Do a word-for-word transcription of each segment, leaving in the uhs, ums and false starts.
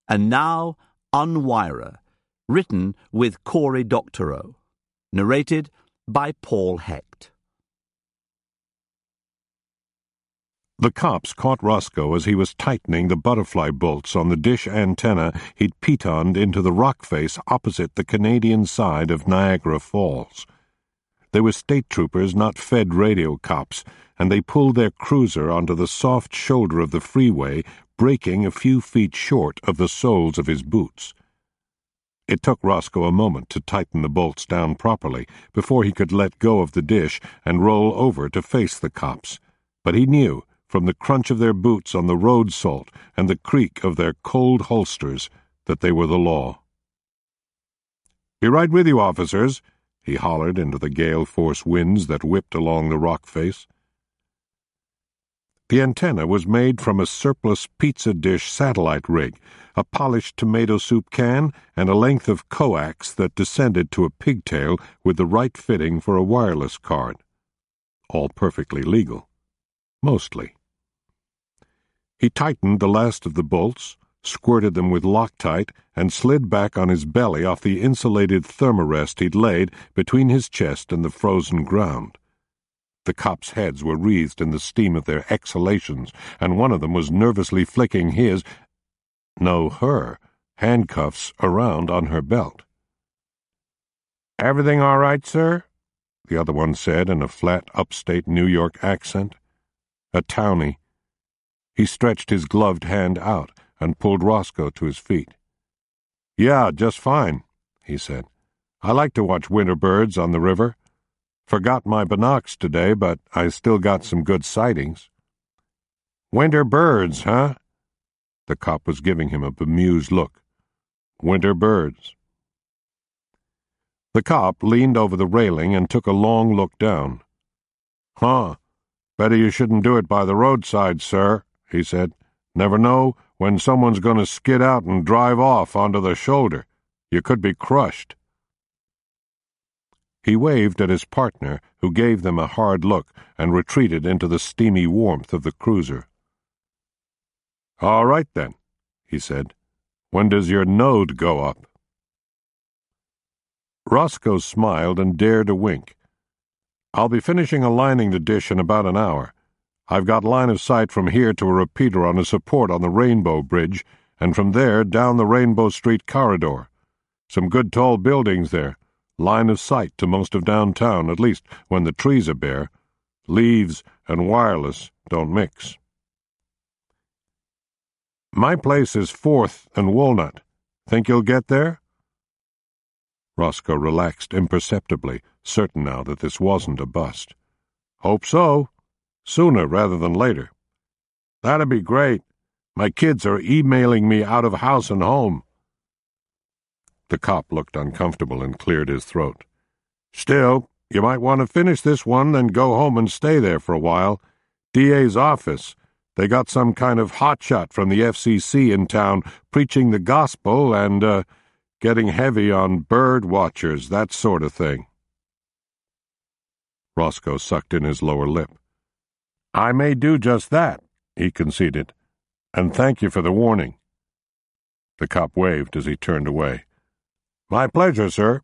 And now, Unwirer, written with Cory Doctorow. Narrated by Paul Hecht. The cops caught Roscoe as he was tightening the butterfly bolts on the dish antenna he'd pitoned into the rock face opposite the Canadian side of Niagara Falls. They were state troopers, not Fed radio cops, and they pulled their cruiser onto the soft shoulder of the freeway, breaking a few feet short of the soles of his boots. It took Roscoe a moment to tighten the bolts down properly before he could let go of the dish and roll over to face the cops, but he knew, from the crunch of their boots on the road salt and the creak of their cold holsters, that they were the law. "Be right with you, officers," he hollered into the gale-force winds that whipped along the rock face. The antenna was made from a surplus pizza dish satellite rig, a polished tomato soup can, and a length of coax that descended to a pigtail with the right fitting for a wireless card. All perfectly legal. Mostly. He tightened the last of the bolts, squirted them with Loctite, and slid back on his belly off the insulated thermarest he'd laid between his chest and the frozen ground. The cops' heads were wreathed in the steam of their exhalations, and one of them was nervously flicking his, no, her, handcuffs around on her belt. "Everything all right, sir?" the other one said in a flat upstate New York accent. A townie. He stretched his gloved hand out and pulled Roscoe to his feet. "Yeah, just fine," he said. "I like to watch winter birds on the river. Forgot my binocs today, but I still got some good sightings." "Winter birds, huh?" The cop was giving him a bemused look. "Winter birds." The cop leaned over the railing and took a long look down. "Huh. Better you shouldn't do it by the roadside, sir," he said. "Never know when someone's going to skid out and drive off onto the shoulder. You could be crushed." He waved at his partner, who gave them a hard look and retreated into the steamy warmth of the cruiser. "All right, then," he said. "When does your node go up?" Roscoe smiled and dared a wink. "I'll be finishing aligning the dish in about an hour. I've got line of sight from here to a repeater on a support on the Rainbow Bridge, and from there down the Rainbow Street corridor. Some good tall buildings there. Line of sight to most of downtown, at least when the trees are bare. Leaves and wireless don't mix." "My place is Fourth and Walnut. Think you'll get there?" Roscoe relaxed imperceptibly, certain now that this wasn't a bust. "Hope so. Sooner rather than later." "That'd be great. My kids are emailing me out of house and home." The cop looked uncomfortable and cleared his throat. "Still, you might want to finish this one, then go home and stay there for a while. D A's office. They got some kind of hotshot from the F C C in town preaching the gospel and, uh, getting heavy on bird watchers, that sort of thing." Roscoe sucked in his lower lip. "I may do just that," he conceded. "And thank you for the warning." The cop waved as he turned away. "My pleasure, sir."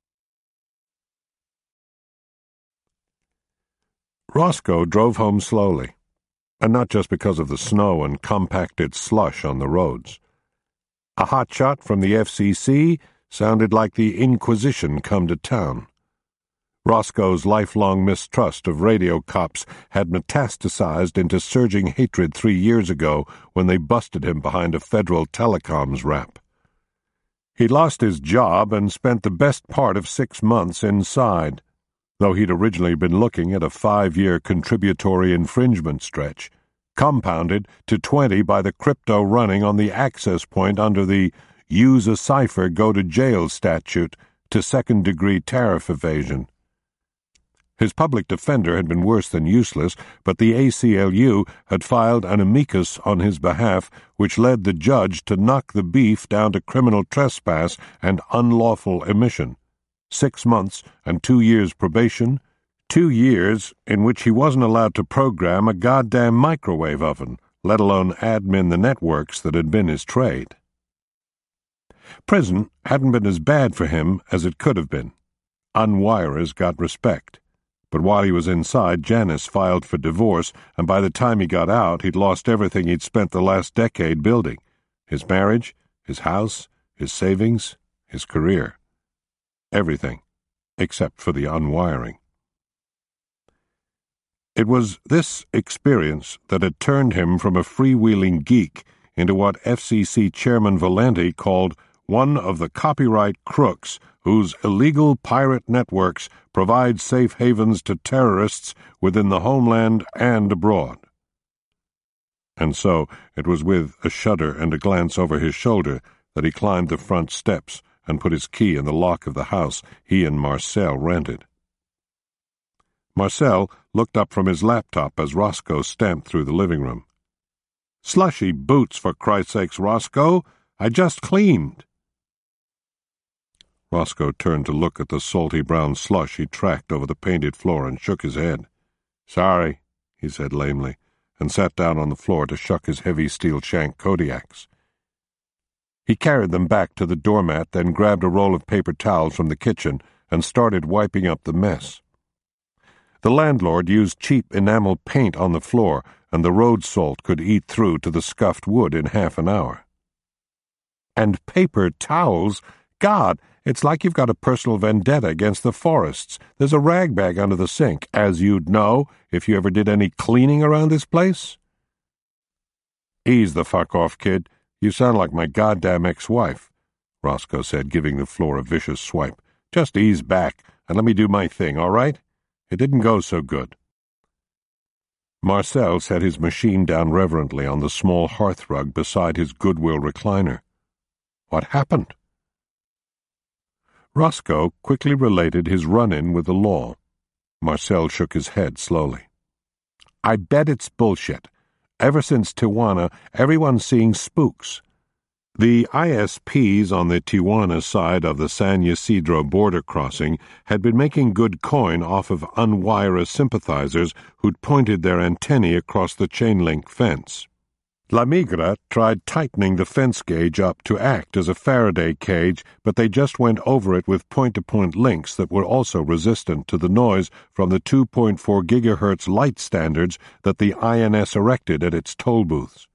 Roscoe drove home slowly, and not just because of the snow and compacted slush on the roads. A hotshot from the F C C sounded like the Inquisition come to town. Roscoe's lifelong mistrust of radio cops had metastasized into surging hatred three years ago when they busted him behind a federal telecoms rap. He'd lost his job and spent the best part of six months inside, though he'd originally been looking at a five-year contributory infringement stretch, compounded to twenty by the crypto running on the access point under the use a cipher, go to jail statute to second-degree tariff evasion. His public defender had been worse than useless, but the A C L U had filed an amicus on his behalf which led the judge to knock the beef down to criminal trespass and unlawful emission. Six months and two years probation, two years in which he wasn't allowed to program a goddamn microwave oven, let alone admin the networks that had been his trade. Prison hadn't been as bad for him as it could have been. Unwirers got respect. But while he was inside, Janice filed for divorce, and by the time he got out, he'd lost everything he'd spent the last decade building. His marriage, his house, his savings, his career. Everything, except for the unwiring. It was this experience that had turned him from a freewheeling geek into what F C C Chairman Valenti called one of the copyright crooks whose illegal pirate networks provide safe havens to terrorists within the homeland and abroad. And so it was with a shudder and a glance over his shoulder that he climbed the front steps and put his key in the lock of the house he and Marcel rented. Marcel looked up from his laptop as Roscoe stamped through the living room. "Slushy boots, for Christ's sakes, Roscoe! I just cleaned." Roscoe turned to look at the salty brown slush he tracked over the painted floor and shook his head. "Sorry," he said lamely, and sat down on the floor to shuck his heavy steel-shank Kodiaks. He carried them back to the doormat, then grabbed a roll of paper towels from the kitchen and started wiping up the mess. The landlord used cheap enamel paint on the floor, and the road salt could eat through to the scuffed wood in half an hour. And paper towels! God, it's like you've got a personal vendetta against the forests. There's a rag bag under the sink, as you'd know if you ever did any cleaning around this place. "Ease the fuck off, kid. You sound like my goddamn ex-wife," Roscoe said, giving the floor a vicious swipe. "Just ease back and let me do my thing, all right? It didn't go so good." Marcel set his machine down reverently on the small hearthrug beside his Goodwill recliner. What happened? Roscoe quickly related his run-in with the law. Marcel shook his head slowly. "I bet it's bullshit. Ever since Tijuana, everyone's seeing spooks. The I S Ps on the Tijuana side of the San Ysidro border crossing had been making good coin off of Unwira sympathizers who'd pointed their antennae across the chain-link fence. La Migra tried tightening the fence gauge up to act as a Faraday cage, but they just went over it with point-to-point links that were also resistant to the noise from the two point four gigahertz light standards that the I N S erected at its toll booths.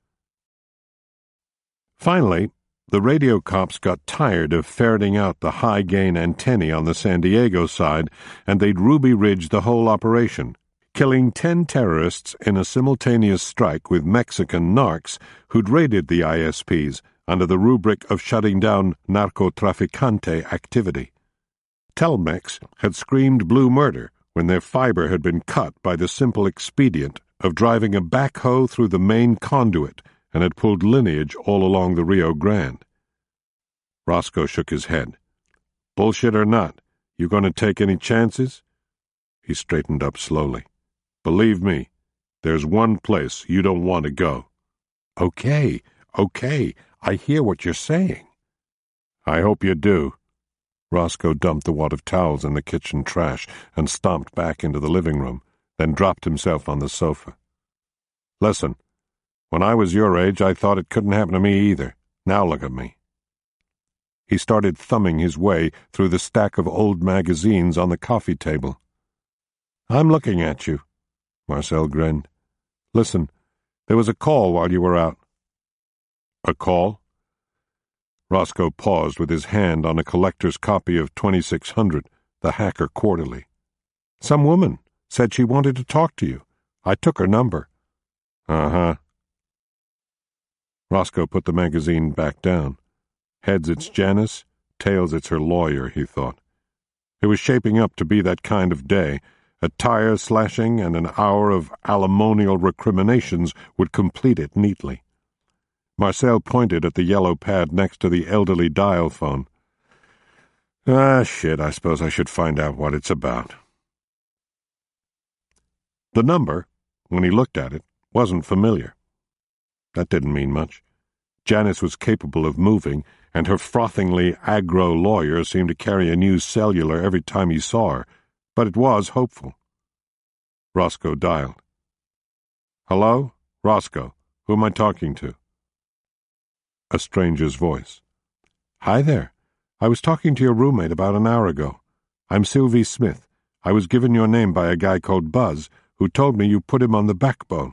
Finally, the radio cops got tired of ferreting out the high-gain antennae on the San Diego side, and they'd Ruby Ridged the whole operation, killing ten terrorists in a simultaneous strike with Mexican narcs who'd raided the I S Ps under the rubric of shutting down narcotraficante activity. Telmex had screamed blue murder when their fiber had been cut by the simple expedient of driving a backhoe through the main conduit and had pulled lineage all along the Rio Grande. Roscoe shook his head. "Bullshit or not, you going to take any chances?" He straightened up slowly. "Believe me, there's one place you don't want to go." "Okay, okay, I hear what you're saying." "I hope you do." Roscoe dumped the wad of towels in the kitchen trash and stomped back into the living room, then dropped himself on the sofa. "Listen, when I was your age, I thought it couldn't happen to me either. Now look at me." He started thumbing his way through the stack of old magazines on the coffee table. "I'm looking at you," Marcel grinned. "Listen, there was a call while you were out." "A call?" Roscoe paused with his hand on a collector's copy of twenty-six hundred, the Hacker Quarterly. "Some woman said she wanted to talk to you. I took her number." "Uh-huh." Roscoe put the magazine back down. Heads it's Janice, tails it's her lawyer, he thought. It was shaping up to be that kind of day. A tire slashing and an hour of alimonial recriminations would complete it neatly. Marcel pointed at the yellow pad next to the elderly dial phone. "Ah, shit, I suppose I should find out what it's about." The number, when he looked at it, wasn't familiar. That didn't mean much. Janice was capable of moving, and her frothingly aggro lawyer seemed to carry a new cellular every time he saw her, but it was hopeful. Roscoe dialed. "Hello? Roscoe. Who am I talking to?" A stranger's voice. Hi there. I was talking to your roommate about an hour ago. I'm Sylvie Smith. I was given your name by a guy called Buzz, who told me you put him on the backbone.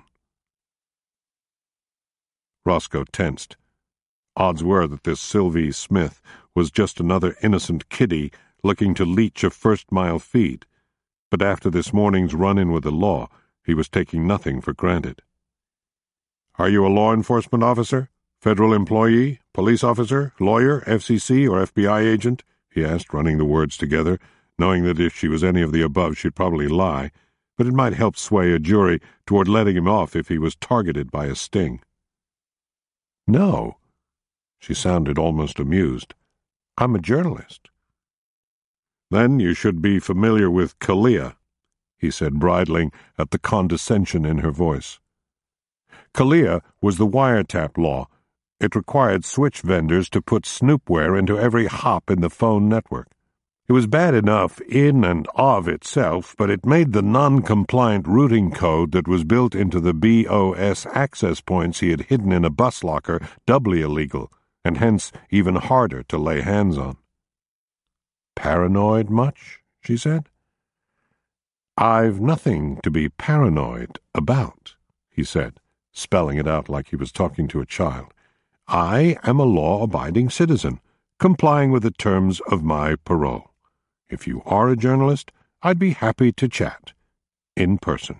Roscoe tensed. Odds were that this Sylvie Smith was just another innocent kiddie looking to leech a first-mile feed, but after this morning's run-in with the law, he was taking nothing for granted. Are you a law enforcement officer? Federal employee? Police officer? Lawyer? F C C or F B I agent? He asked, running the words together, knowing that if she was any of the above she'd probably lie, but it might help sway a jury toward letting him off if he was targeted by a sting. No. She sounded almost amused. I'm a journalist. Then you should be familiar with CALEA, he said, bridling at the condescension in her voice. CALEA was the wiretap law. It required switch vendors to put snoopware into every hop in the phone network. It was bad enough in and of itself, but it made the non-compliant routing code that was built into the B O S access points he had hidden in a bus locker doubly illegal, and hence even harder to lay hands on. Paranoid much? She said. I've nothing to be paranoid about, he said, spelling it out like he was talking to a child. I am a law-abiding citizen, complying with the terms of my parole. If you are a journalist, I'd be happy to chat. In person.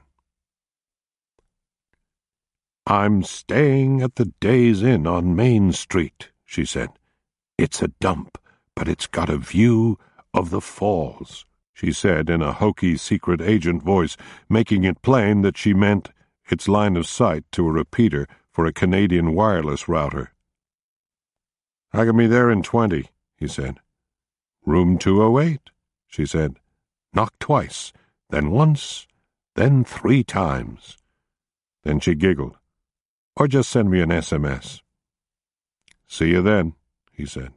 I'm staying at the Days Inn on Main Street, she said. It's a dump, but it's got a view of the falls, she said in a hokey secret agent voice, making it plain that she meant its line of sight to a repeater for a Canadian wireless router. I can be there in twenty, he said. Room two oh eight, she said. Knock twice, then once, then three times. Then she giggled. Or just send me an S M S. See you then, he said.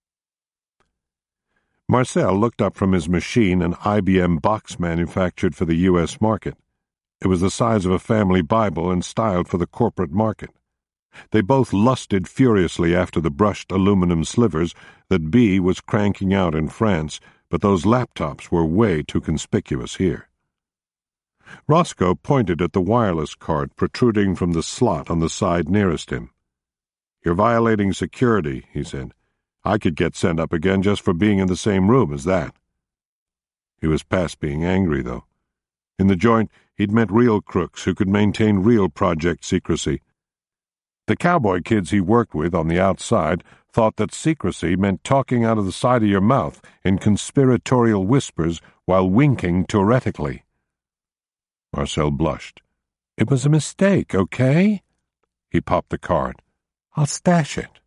Marcel looked up from his machine, an I B M box manufactured for the U S market. It was the size of a family Bible and styled for the corporate market. They both lusted furiously after the brushed aluminum slivers that B was cranking out in France, but those laptops were way too conspicuous here. Roscoe pointed at the wireless card protruding from the slot on the side nearest him. You're violating security, he said. I could get sent up again just for being in the same room as that. He was past being angry, though. In the joint, he'd met real crooks who could maintain real project secrecy. The cowboy kids he worked with on the outside thought that secrecy meant talking out of the side of your mouth in conspiratorial whispers while winking tourettically. Marcel blushed. It was a mistake, okay? He popped the card. I'll stash it.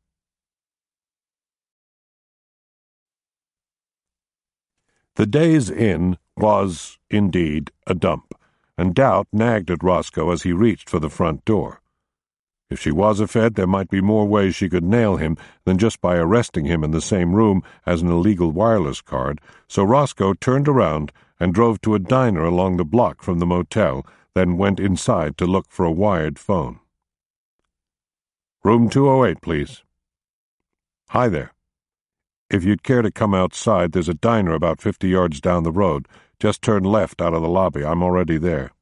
The Days Inn was, indeed, a dump, and doubt nagged at Roscoe as he reached for the front door. If she was a Fed, there might be more ways she could nail him than just by arresting him in the same room as an illegal wireless card, so Roscoe turned around and drove to a diner along the block from the motel, then went inside to look for a wired phone. Room two oh eight, please. Hi there. If you'd care to come outside, there's a diner about fifty yards down the road. Just turn left out of the lobby. I'm already there.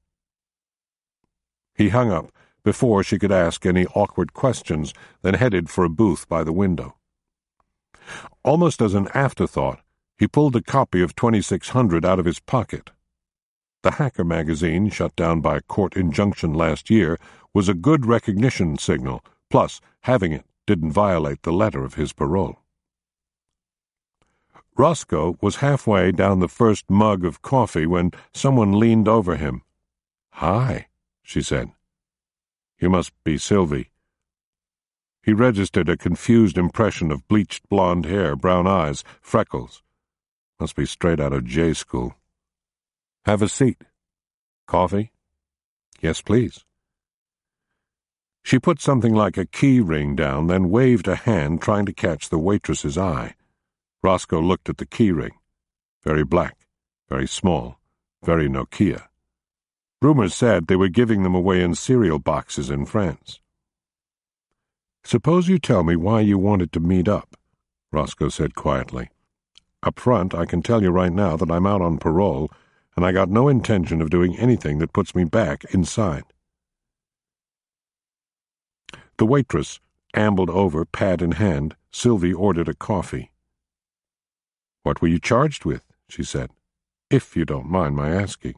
He hung up before she could ask any awkward questions, then headed for a booth by the window. Almost as an afterthought, he pulled a copy of twenty-six hundred out of his pocket. The Hacker magazine, shut down by a court injunction last year, was a good recognition signal, plus having it didn't violate the letter of his parole. Roscoe was halfway down the first mug of coffee when someone leaned over him. Hi, she said. You must be Sylvie. He registered a confused impression of bleached blonde hair, brown eyes, freckles. Must be straight out of J school. Have a seat. Coffee? Yes, please. She put something like a key ring down, then waved a hand trying to catch the waitress's eye. Roscoe looked at the key ring. Very black, very small, very Nokia. Rumors said they were giving them away in cereal boxes in France. Suppose you tell me why you wanted to meet up. Roscoe said quietly. Up front, I can tell you right now that I'm out on parole, and I got no intention of doing anything that puts me back inside. The waitress ambled over, pad in hand. Sylvie ordered a coffee. "What were you charged with?" she said. "If you don't mind my asking."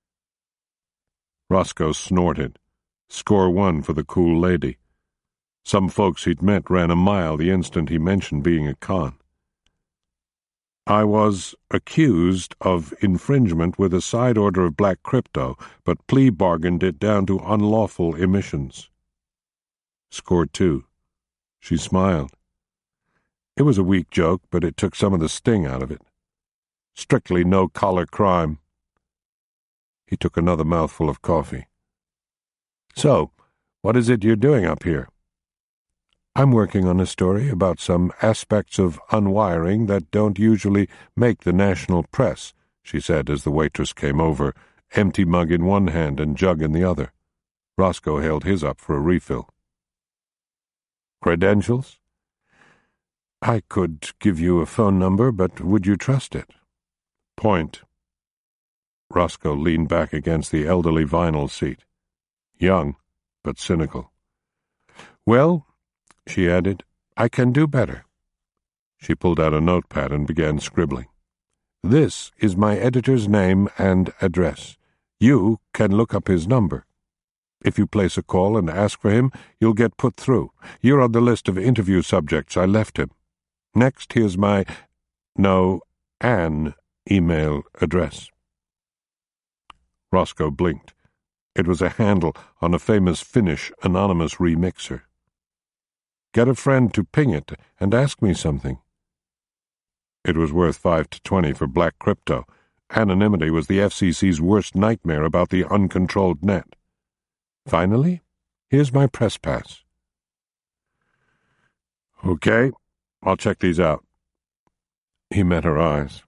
Roscoe snorted. Score one for the cool lady. Some folks he'd met ran a mile the instant he mentioned being a con. "I was accused of infringement with a side order of black crypto, but plea bargained it down to unlawful emissions." Score two. She smiled. It was a weak joke, but it took some of the sting out of it. Strictly no-collar crime. He took another mouthful of coffee. "So, what is it you're doing up here?" "I'm working on a story about some aspects of unwiring that don't usually make the national press," she said as the waitress came over, empty mug in one hand and jug in the other. Roscoe held his up for a refill. "Credentials?" "I could give you a phone number, but would you trust it?" "Point." Roscoe leaned back against the elderly vinyl seat. Young, but cynical. "Well," she added, "I can do better." She pulled out a notepad and began scribbling. "This is my editor's name and address. You can look up his number. If you place a call and ask for him, you'll get put through. You're on the list of interview subjects I left him. Next, here's my, no, an email address." Roscoe blinked. It was a handle on a famous Finnish anonymous remixer. "Get a friend to ping it and ask me something." It was worth five to twenty for black crypto. Anonymity was the F C C's worst nightmare about the uncontrolled net. "Finally, here's my press pass." "Okay, I'll check these out." He met her eyes.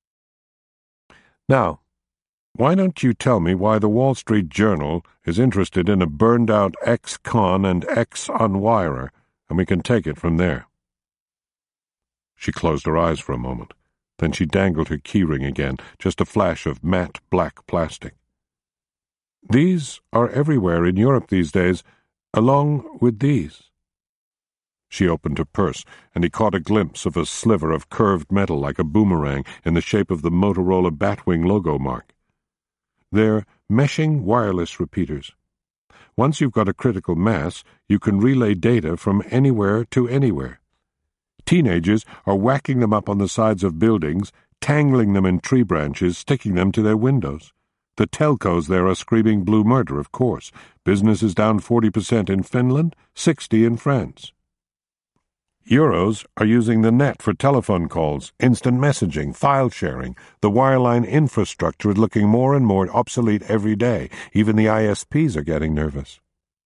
"Now, why don't you tell me why the Wall Street Journal is interested in a burned-out ex-con and ex-unwirer, and we can take it from there." She closed her eyes for a moment. Then she dangled her keyring again, just a flash of matte black plastic. "These are everywhere in Europe these days, along with these." She opened her purse, and he caught a glimpse of a sliver of curved metal like a boomerang in the shape of the Motorola Batwing logo mark. They're meshing wireless repeaters. Once you've got a critical mass, you can relay data from anywhere to anywhere. Teenagers are whacking them up on the sides of buildings, tangling them in tree branches, sticking them to their windows. The telcos there are screaming blue murder, of course. Business is down forty percent in Finland, sixty in France. Euros are using the net for telephone calls, instant messaging, file sharing. The wireline infrastructure is looking more and more obsolete every day. Even the I S Ps are getting nervous.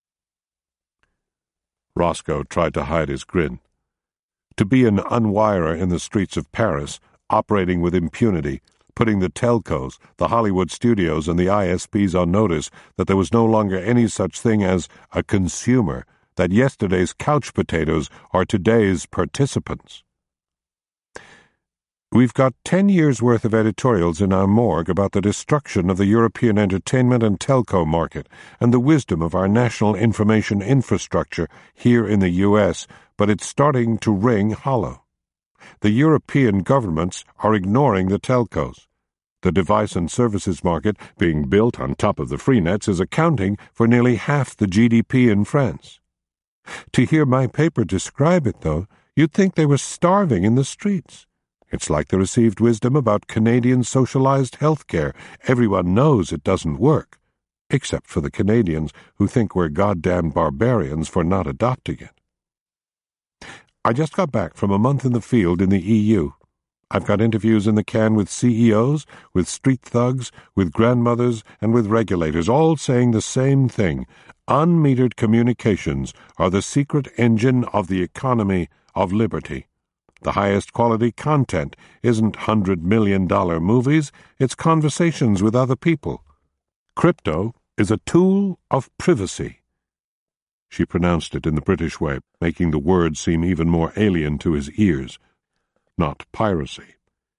Roscoe tried to hide his grin. To be an unwirer in the streets of Paris, operating with impunity, putting the telcos, the Hollywood studios, and the I S Ps on notice that there was no longer any such thing as a consumer, that yesterday's couch potatoes are today's participants. We've got ten years' worth of editorials in our morgue about the destruction of the European entertainment and telco market and the wisdom of our national information infrastructure here in the U S, but it's starting to ring hollow. The European governments are ignoring the telcos. The device and services market being built on top of the free nets is accounting for nearly half the G D P in France. To hear my paper describe it, though, you'd think they were starving in the streets. It's like the received wisdom about Canadian socialized health care. Everyone knows it doesn't work, except for the Canadians who think we're goddamn barbarians for not adopting it. I just got back from a month in the field in the E U. I've got interviews in the can with C E Os, with street thugs, with grandmothers, and with regulators, all saying the same thing. Unmetered communications are the secret engine of the economy of liberty. The highest quality content isn't hundred million dollar movies, it's conversations with other people. Crypto is a tool of privacy. She pronounced it in the British way, making the words seem even more alien to his ears. not piracy.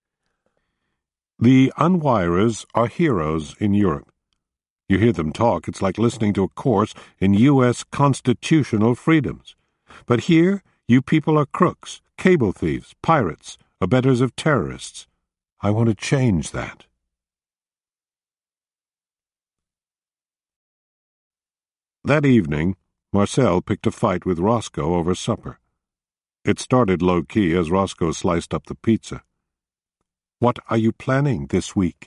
The unwirers are heroes in Europe. You hear them talk, it's like listening to a course in U S constitutional freedoms. But here, you people are crooks, cable thieves, pirates, abettors of terrorists. I want to change that. That evening, Marcel picked a fight with Roscoe over supper. It started low-key as Roscoe sliced up the pizza. "What are you planning this week?"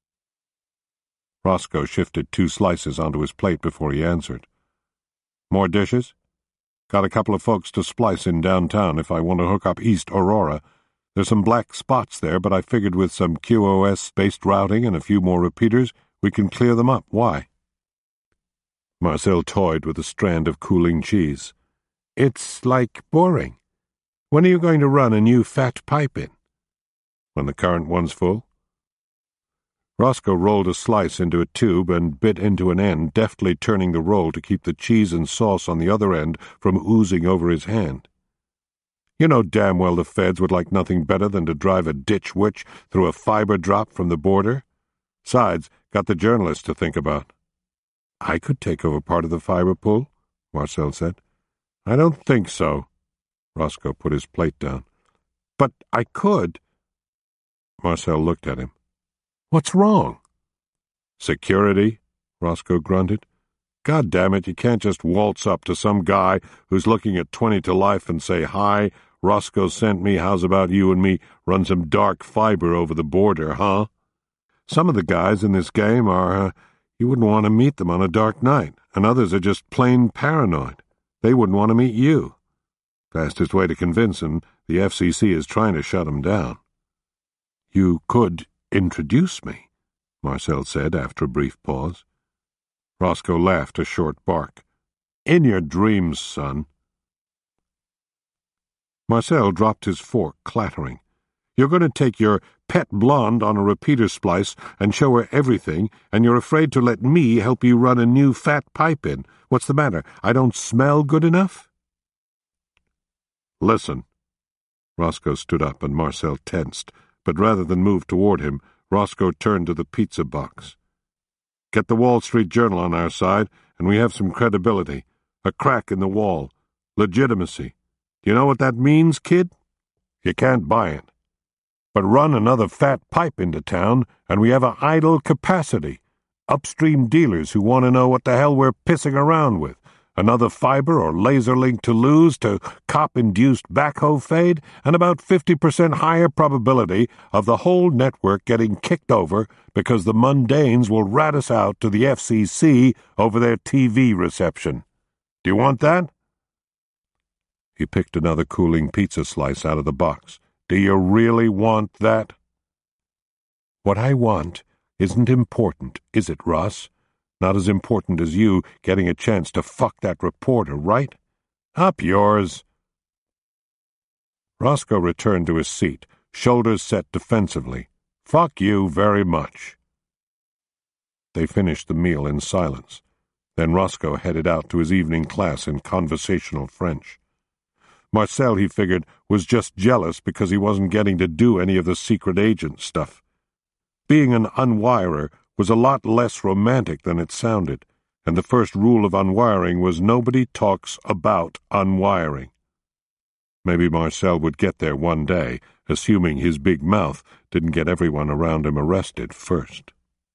Roscoe shifted two slices onto his plate before he answered. "More dishes? Got a couple of folks to splice in downtown if I want to hook up East Aurora. There's some black spots there, but I figured with some Q O S-based routing and a few more repeaters, we can clear them up. Why?" Marcel toyed with a strand of cooling cheese. "It's like boring. When are you going to run a new fat pipe in?" "When the current one's full." Roscoe rolled a slice into a tube and bit into an end, deftly turning the roll to keep the cheese and sauce on the other end from oozing over his hand. "You know damn well the feds would like nothing better than to drive a ditch witch through a fiber drop from the border. Besides, got the journalists to think about." "I could take over part of the fiber pool," Marcel said. "I don't think so." Roscoe put his plate down. "But I could." Marcel looked at him. "What's wrong?" "Security," Roscoe grunted. "God damn it, you can't just waltz up to some guy who's looking at twenty to life and say, 'Hi, Roscoe sent me, how's about you and me run some dark fiber over the border, huh?' Some of the guys in this game are, uh, you wouldn't want to meet them on a dark night, and others are just plain paranoid. They wouldn't want to meet you. Fastest way to convince them, the F C C is trying to shut them down." "You could introduce me," Marcel said after a brief pause. Roscoe laughed a short bark. "In your dreams, son." Marcel dropped his fork, clattering. "You're going to take your pet blonde on a repeater splice and show her everything, and you're afraid to let me help you run a new fat pipe in. What's the matter? I don't smell good enough?" "Listen." Roscoe stood up and Marcel tensed, but rather than move toward him, Roscoe turned to the pizza box. "Get the Wall Street Journal on our side, and we have some credibility. A crack in the wall. Legitimacy. Do you know what that means, kid? You can't buy it. But run another fat pipe into town, and we have an idle capacity. Upstream dealers who want to know what the hell we're pissing around with. Another fiber or laser link to lose to cop-induced backhoe fade, and about fifty percent higher probability of the whole network getting kicked over because the mundanes will rat us out to the F C C over their T V reception. Do you want that?" He picked another cooling pizza slice out of the box. "Do you really want that?" "What I want isn't important, is it, Ross? Not as important as you getting a chance to fuck that reporter, right? Up yours." Roscoe returned to his seat, shoulders set defensively. "Fuck you very much." They finished the meal in silence. Then Roscoe headed out to his evening class in conversational French. Marcel, he figured, was just jealous because he wasn't getting to do any of the secret agent stuff. Being an unwirer was a lot less romantic than it sounded, and the first rule of unwiring was nobody talks about unwiring. Maybe Marcel would get there one day, assuming his big mouth didn't get everyone around him arrested first.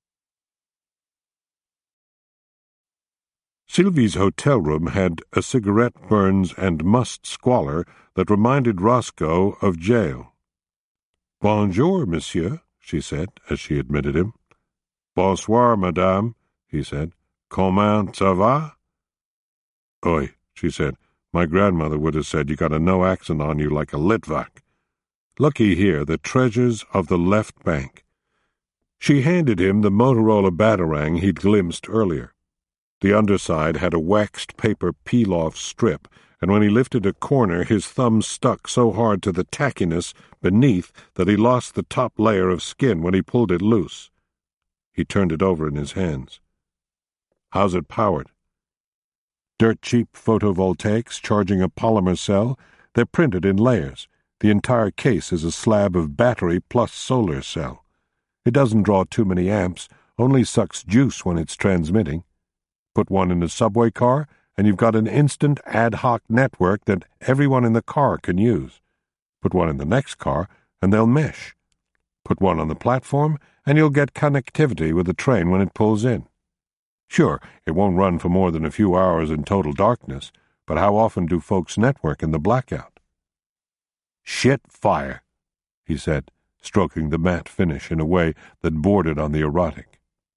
Sylvie's hotel room had a cigarette burns and must squalor that reminded Roscoe of jail. "Bonjour, monsieur," she said, as she admitted him. "Bonsoir, madame," he said. "Comment ça va?" "Oi," she said. "My grandmother would have said you got a no accent on you like a Litvak. Looky here, the treasures of the left bank." She handed him the Motorola Batarang he'd glimpsed earlier. The underside had a waxed paper peel-off strip, and when he lifted a corner his thumb stuck so hard to the tackiness beneath that he lost the top layer of skin when he pulled it loose. He turned it over in his hands. "How's it powered?" "Dirt-cheap photovoltaics charging a polymer cell. They're printed in layers. The entire case is a slab of battery plus solar cell. It doesn't draw too many amps, only sucks juice when it's transmitting. Put one in a subway car, and you've got an instant ad hoc network that everyone in the car can use. Put one in the next car, and they'll mesh. Put one on the platform, and you'll get connectivity with the train when it pulls in. Sure, it won't run for more than a few hours in total darkness, but how often do folks network in the blackout? "Shit fire," he said, stroking the matte finish in a way that bordered on the erotic.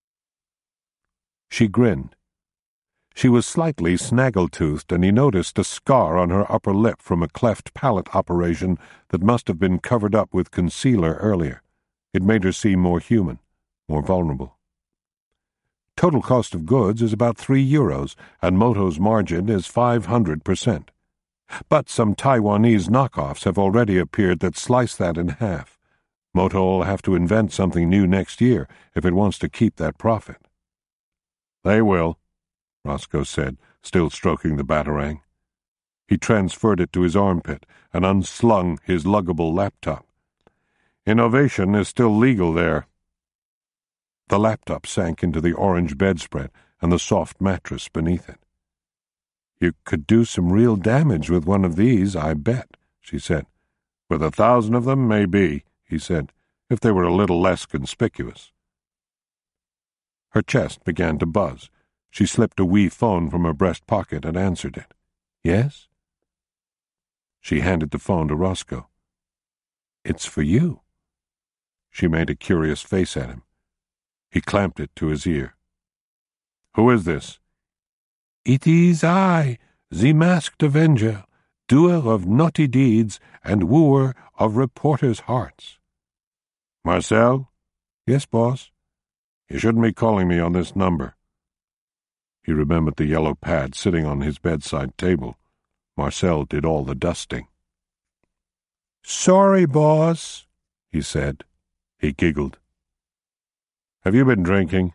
She grinned. She was slightly snaggle-toothed, and he noticed a scar on her upper lip from a cleft palate operation that must have been covered up with concealer earlier. It made her seem more human, more vulnerable. Total cost of goods is about three euros, and Moto's margin is five hundred percent. But some Taiwanese knockoffs have already appeared that slice that in half. Moto will have to invent something new next year if it wants to keep that profit. "They will," Roscoe said, still stroking the batarang. He transferred it to his armpit and unslung his luggable laptop. "Innovation is still legal there." The laptop sank into the orange bedspread and the soft mattress beneath it. "You could do some real damage with one of these, I bet," she said. "With a thousand of them, maybe," he said, "if they were a little less conspicuous." Her chest began to buzz. She slipped a wee phone from her breast pocket and answered it. "Yes?" She handed the phone to Roscoe. "It's for you." She made a curious face at him. He clamped it to his ear. "Who is this?" "It is I, the masked avenger, doer of naughty deeds and wooer of reporters' hearts." "Marcel?" "Yes, boss." "You shouldn't be calling me on this number." He remembered the yellow pad sitting on his bedside table. Marcel did all the dusting. "Sorry, boss," he said. He giggled. "Have you been drinking?"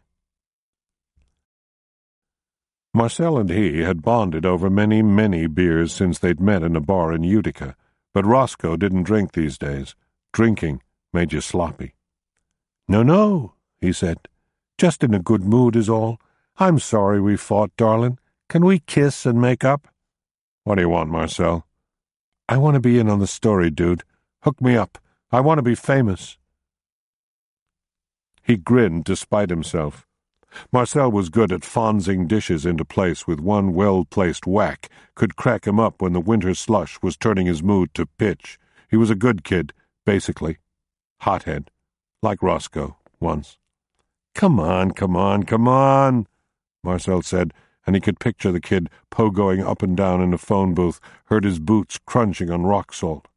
Marcel and he had bonded over many, many beers since they'd met in a bar in Utica, but Roscoe didn't drink these days. Drinking made you sloppy. "No, no," he said. "Just in a good mood is all. I'm sorry we fought, darling. Can we kiss and make up?" "What do you want, Marcel?" "I want to be in on the story, dude. Hook me up. I want to be famous." He grinned despite himself. Marcel was good at fonzing dishes into place with one well-placed whack, could crack him up when the winter slush was turning his mood to pitch. He was a good kid, basically. Hothead. Like Roscoe, once. "Come on, come on, come on," Marcel said, and he could picture the kid pogoing up and down in a phone booth, heard his boots crunching on rock salt.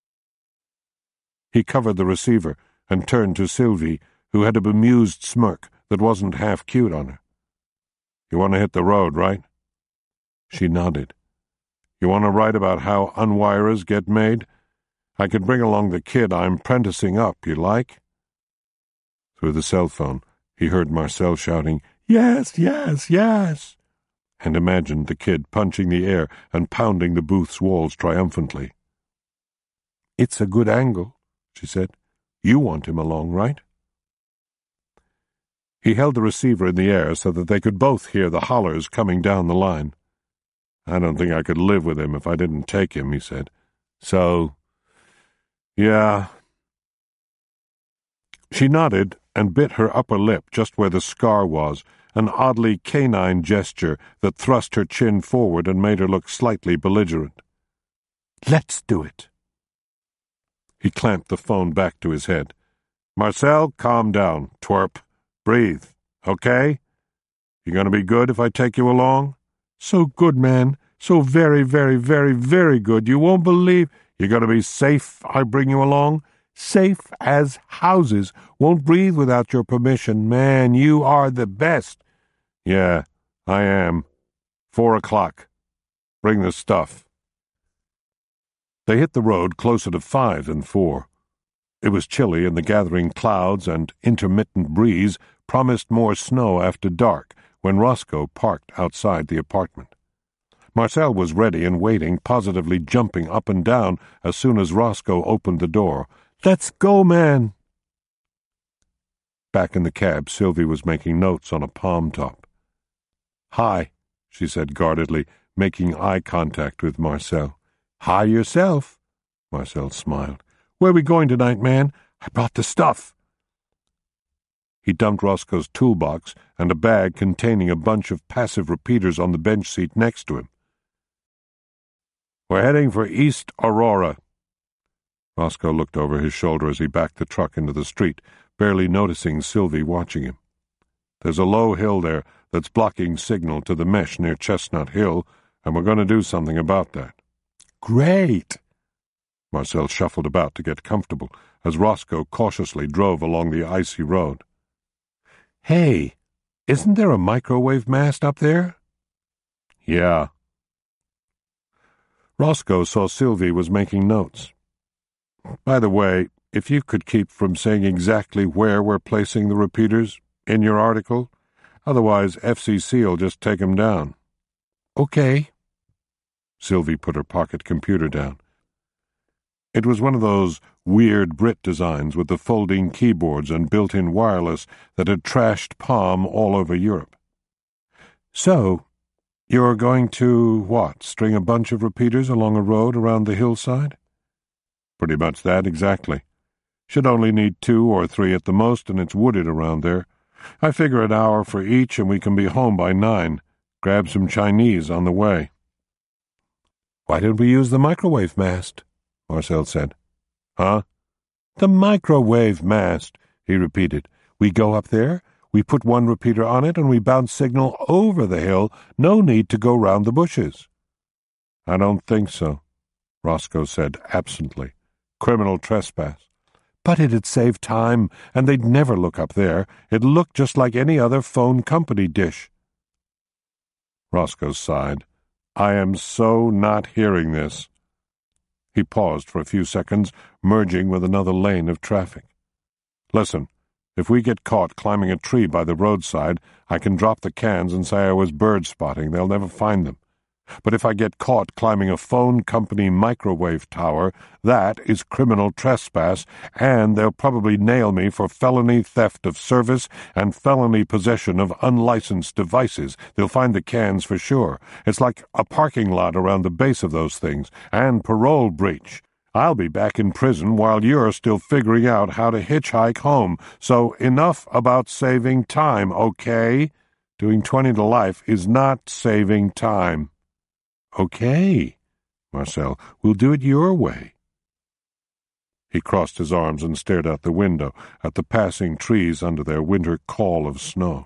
He covered the receiver and turned to Sylvie, who had a bemused smirk that wasn't half cute on her. "You want to hit the road, right?" She nodded. "You want to write about how unwirers get made? I could bring along the kid I'm prenticing up, you like?" Through the cell phone, he heard Marcel shouting, "Yes, yes, yes," and imagined the kid punching the air and pounding the booth's walls triumphantly. "It's a good angle," she said. "You want him along, right?" He held the receiver in the air so that they could both hear the hollers coming down the line. "I don't think I could live with him if I didn't take him," he said. "So, yeah." She nodded and bit her upper lip just where the scar was, an oddly canine gesture that thrust her chin forward and made her look slightly belligerent. "Let's do it." He clamped the phone back to his head. "Marcel, calm down, twerp. Breathe, okay? You gonna be good if I take you along?" "So good, man. So very, very, very, very good. You won't believe—" "You gonna be safe I bring you along?" "Safe as houses. Won't breathe without your permission. Man, you are the best." "Yeah, I am. Four o'clock. Bring the stuff." They hit the road closer to five than four. It was chilly, and the gathering clouds and intermittent breeze promised more snow after dark when Roscoe parked outside the apartment. Marcel was ready and waiting, positively jumping up and down as soon as Roscoe opened the door. "Let's go, man!" Back in the cab, Sylvie was making notes on a palm top. "Hi," she said guardedly, making eye contact with Marcel. "Hi yourself," Marcel smiled. "Where are we going tonight, man? I brought the stuff." He dumped Roscoe's toolbox and a bag containing a bunch of passive repeaters on the bench seat next to him. "We're heading for East Aurora." Roscoe looked over his shoulder as he backed the truck into the street, barely noticing Sylvie watching him. "There's a low hill there that's blocking signal to the mesh near Chestnut Hill, and we're going to do something about that." "Great!" Marcel shuffled about to get comfortable as Roscoe cautiously drove along the icy road. "Hey, isn't there a microwave mast up there?" "Yeah." Roscoe saw Sylvie was making notes. "By the way, if you could keep from saying exactly where we're placing the repeaters in your article, otherwise F C C'll just take 'em down." "Okay." Sylvie put her pocket computer down. It was one of those weird Brit designs with the folding keyboards and built-in wireless that had trashed Palm all over Europe. "So, you're going to, what, string a bunch of repeaters along a road around the hillside?" "Pretty much that, exactly. Should only need two or three at the most, and it's wooded around there. I figure an hour for each, and we can be home by nine. Grab some Chinese on the way." "Why didn't we use the microwave mast?" Marcel said. "Huh?" "The microwave mast," he repeated. "We go up there, we put one repeater on it, and we bounce signal over the hill. No need to go round the bushes." "I don't think so," Roscoe said absently. "Criminal trespass." "But it'd save time, and they'd never look up there. It'd look just like any other phone company dish." Roscoe sighed. "I am so not hearing this." He paused for a few seconds, merging with another lane of traffic. "Listen, if we get caught climbing a tree by the roadside, I can drop the cans and say I was bird spotting. They'll never find them. But if I get caught climbing a phone company microwave tower, that is criminal trespass, and they'll probably nail me for felony theft of service and felony possession of unlicensed devices. They'll find the cans for sure. It's like a parking lot around the base of those things, and parole breach. I'll be back in prison while you're still figuring out how to hitchhike home. So enough about saving time, okay? Doing twenty to life is not saving time." "Okay, Marcel, we'll do it your way." He crossed his arms and stared out the window at the passing trees under their winter call of snow.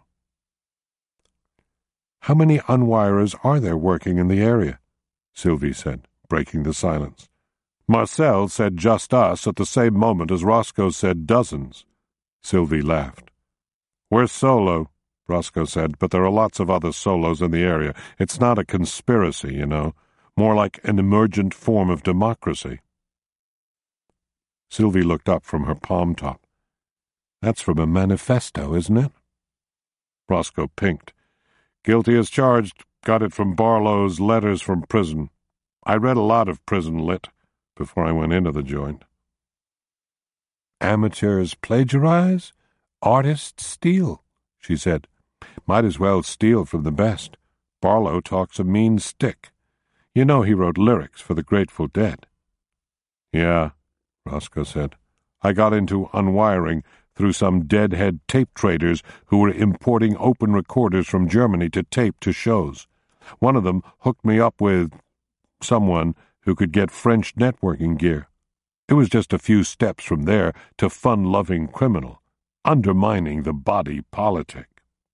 "How many unwirers are there working in the area?" Sylvie said, breaking the silence. Marcel said just us at the same moment as Roscoe said dozens. Sylvie laughed. "We're solo," Roscoe said, "but there are lots of other solos in the area. It's not a conspiracy, you know. More like an emergent form of democracy." Sylvie looked up from her palm top. "That's from a manifesto, isn't it?" Roscoe pinked. "Guilty as charged. Got it from Barlow's Letters from Prison. I read a lot of prison lit before I went into the joint." "Amateurs plagiarize, artists steal," she said. "Might as well steal from the best. Barlow talks a mean stick. You know he wrote lyrics for the Grateful Dead." "Yeah," Roscoe said. "I got into unwiring through some deadhead tape traders who were importing open recorders from Germany to tape to shows. One of them hooked me up with someone who could get French networking gear. It was just a few steps from there to fun-loving criminal, undermining the body politic."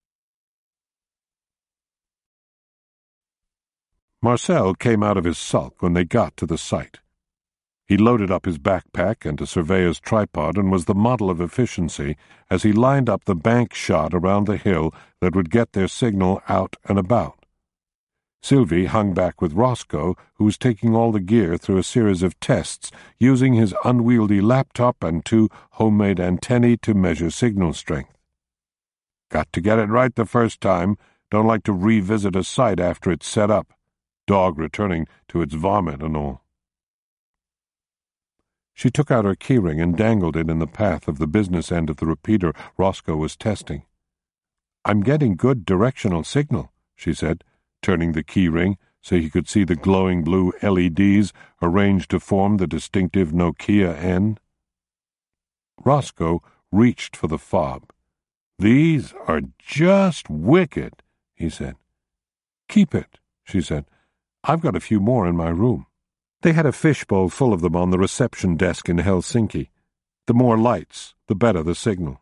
Marcel came out of his sulk when they got to the site. He loaded up his backpack and a surveyor's tripod and was the model of efficiency as he lined up the bank shot around the hill that would get their signal out and about. Sylvie hung back with Roscoe, who was taking all the gear through a series of tests, using his unwieldy laptop and two homemade antennae to measure signal strength. "Got to get it right the first time. Don't like to revisit a site after it's set up," dog returning to its vomit and all. She took out her keyring and dangled it in the path of the business end of the repeater Roscoe was testing. "I'm getting good directional signal," she said, turning the keyring so he could see the glowing blue L E Ds arranged to form the distinctive Nokia N. Roscoe reached for the fob. "These are just wicked," he said. "Keep it," she said. "I've got a few more in my room." They had a fishbowl full of them on the reception desk in Helsinki. The more lights, the better the signal.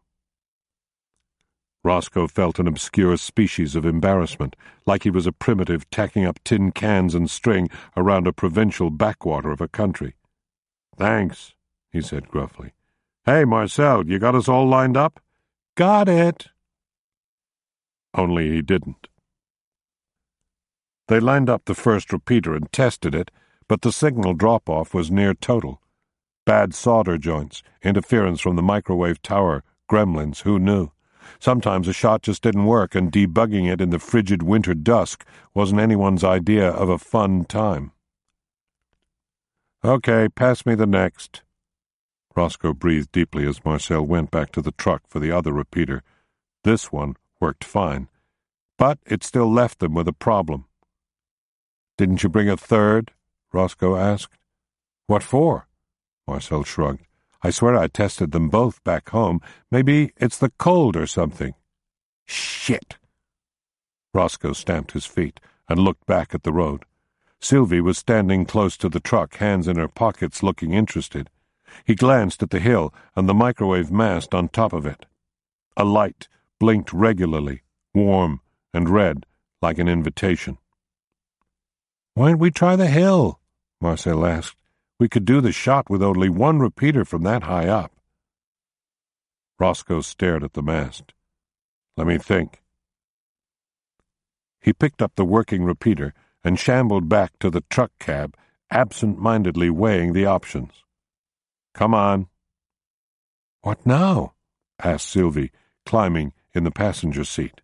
Roscoe felt an obscure species of embarrassment, like he was a primitive tacking up tin cans and string around a provincial backwater of a country. "Thanks," he said gruffly. "Hey, Marcel, you got us all lined up?" "Got it." Only he didn't. They lined up the first repeater and tested it, but the signal drop-off was near total. Bad solder joints, interference from the microwave tower, gremlins, who knew? Sometimes a shot just didn't work, and debugging it in the frigid winter dusk wasn't anyone's idea of a fun time. "Okay, pass me the next." Roscoe breathed deeply as Marcel went back to the truck for the other repeater. This one worked fine, but it still left them with a problem. "Didn't you bring a third?" Roscoe asked. "What for?" Marcel shrugged. "I swear I tested them both back home. Maybe it's the cold or something." "Shit!" Roscoe stamped his feet and looked back at the road. Sylvie was standing close to the truck, hands in her pockets, looking interested. He glanced at the hill and the microwave mast on top of it. A light blinked regularly, warm and red, like an invitation. "Why don't we try the hill?" Marcel asked. "We could do the shot with only one repeater from that high up." Roscoe stared at the mast. "Let me think." He picked up the working repeater and shambled back to the truck cab, absent-mindedly weighing the options. "Come on." "What now?" asked Sylvie, climbing in the passenger seat.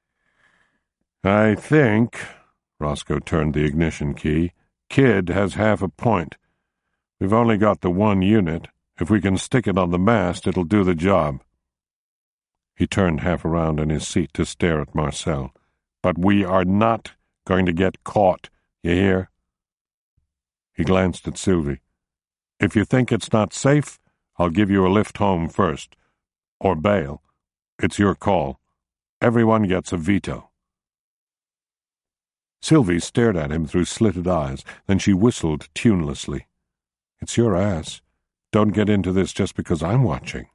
"I think," Roscoe turned the ignition key, "Kid has half a point. We've only got the one unit. If we can stick it on the mast, it'll do the job." He turned half around in his seat to stare at Marcel. "But we are not going to get caught, you hear?" He glanced at Sylvie. "If you think it's not safe, I'll give you a lift home first. Or bail. It's your call. Everyone gets a veto." Sylvie stared at him through slitted eyes, then she whistled tunelessly. "It's your ass. Don't get into this just because I'm watching."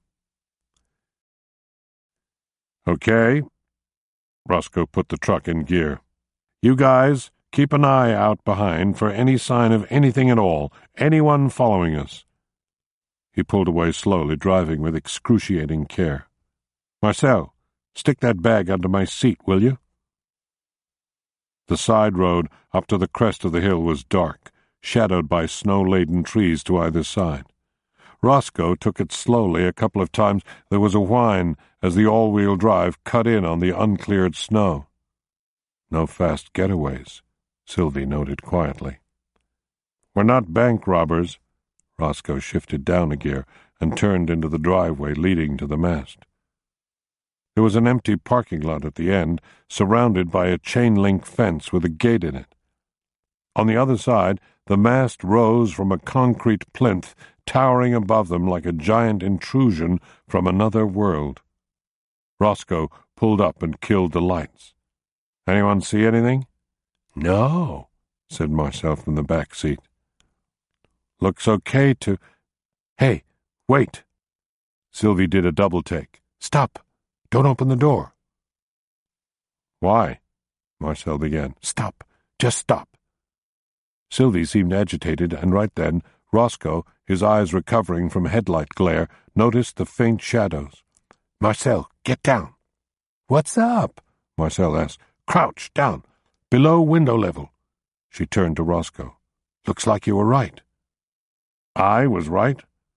"Okay." Roscoe put the truck in gear. "You guys, keep an eye out behind for any sign of anything at all, anyone following us." He pulled away slowly, driving with excruciating care. "Marcel, stick that bag under my seat, will you?" The side road up to the crest of the hill was dark, shadowed by snow-laden trees to either side. Roscoe took it slowly a couple of times. There was a whine as the all-wheel drive cut in on the uncleared snow. "No fast getaways," Sylvie noted quietly. "We're not bank robbers." Roscoe shifted down a gear and turned into the driveway leading to the mast. There was an empty parking lot at the end, surrounded by a chain-link fence with a gate in it. On the other side, the mast rose from a concrete plinth, towering above them like a giant intrusion from another world. Roscoe pulled up and killed the lights. "Anyone see anything?" "No," said Marcel from the back seat. "Looks okay to—" "Hey, wait!" Sylvie did a double-take. "Stop! Don't open the door." "Why?" Marcel began. "Stop! Just stop!" Sylvie seemed agitated, and right then Roscoe, his eyes recovering from headlight glare, noticed the faint shadows. "Marcel, get down." "What's up?" Marcel asked. "Crouch, down, below window level." She turned to Roscoe. "Looks like you were right." "I was right?"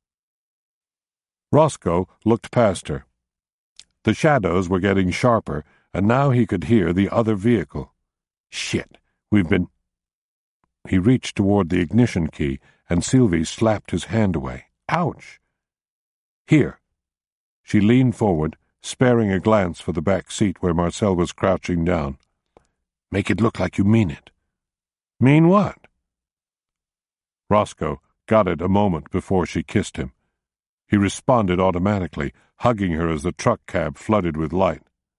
Roscoe looked past her. The shadows were getting sharper, and now he could hear the other vehicle. "Shit, we've been—" He reached toward the ignition key, and Sylvie slapped his hand away. Ouch! Here. She leaned forward, sparing a glance for the back seat where Marcel was crouching down. Make it look like you mean it. Mean what? Roscoe got it a moment before she kissed him. He responded automatically, hugging her as the truck cab flooded with light.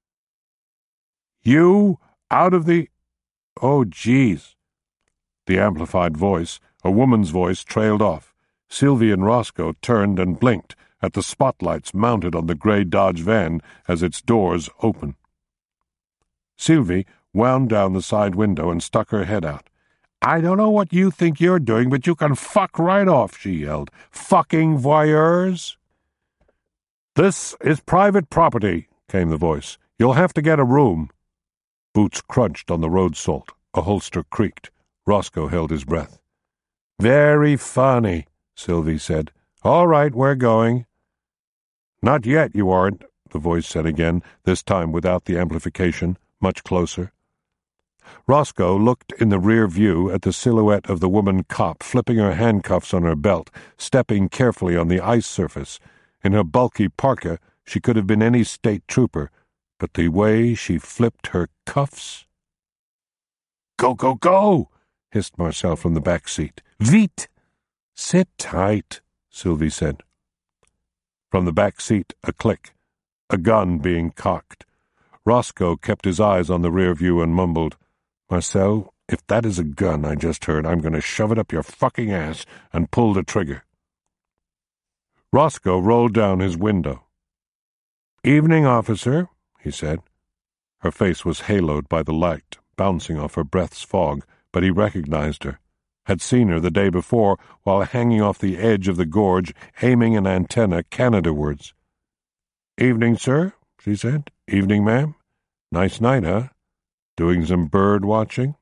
You out of the... Oh, jeez. The amplified voice, a woman's voice, trailed off. Sylvie and Roscoe turned and blinked at the spotlights mounted on the gray Dodge van as its doors opened. Sylvie wound down the side window and stuck her head out. I don't know what you think you're doing, but you can fuck right off, she yelled. Fucking voyeurs! This is private property, came the voice. You'll have to get a room. Boots crunched on the road salt. A holster creaked. Roscoe held his breath. Very funny, Sylvie said. All right, we're going. Not yet, you aren't, the voice said again, this time without the amplification, much closer. Roscoe looked in the rear view at the silhouette of the woman cop flipping her handcuffs on her belt, stepping carefully on the ice surface. In her bulky parka, she could have been any state trooper, but the way she flipped her cuffs... Go, go, go! Hissed Marcel from the back seat. Vite! Sit tight, Sylvie said. From the back seat, a click, a gun being cocked. Roscoe kept his eyes on the rear view and mumbled, Marcel, if that is a gun I just heard, I'm going to shove it up your fucking ass and pull the trigger. Roscoe rolled down his window. Evening, officer, he said. Her face was haloed by the light, bouncing off her breath's fog, but he recognized her, had seen her the day before while hanging off the edge of the gorge, aiming an antenna Canadawards. Evening, sir, she said. Evening, ma'am. Nice night, huh? Doing some bird watching?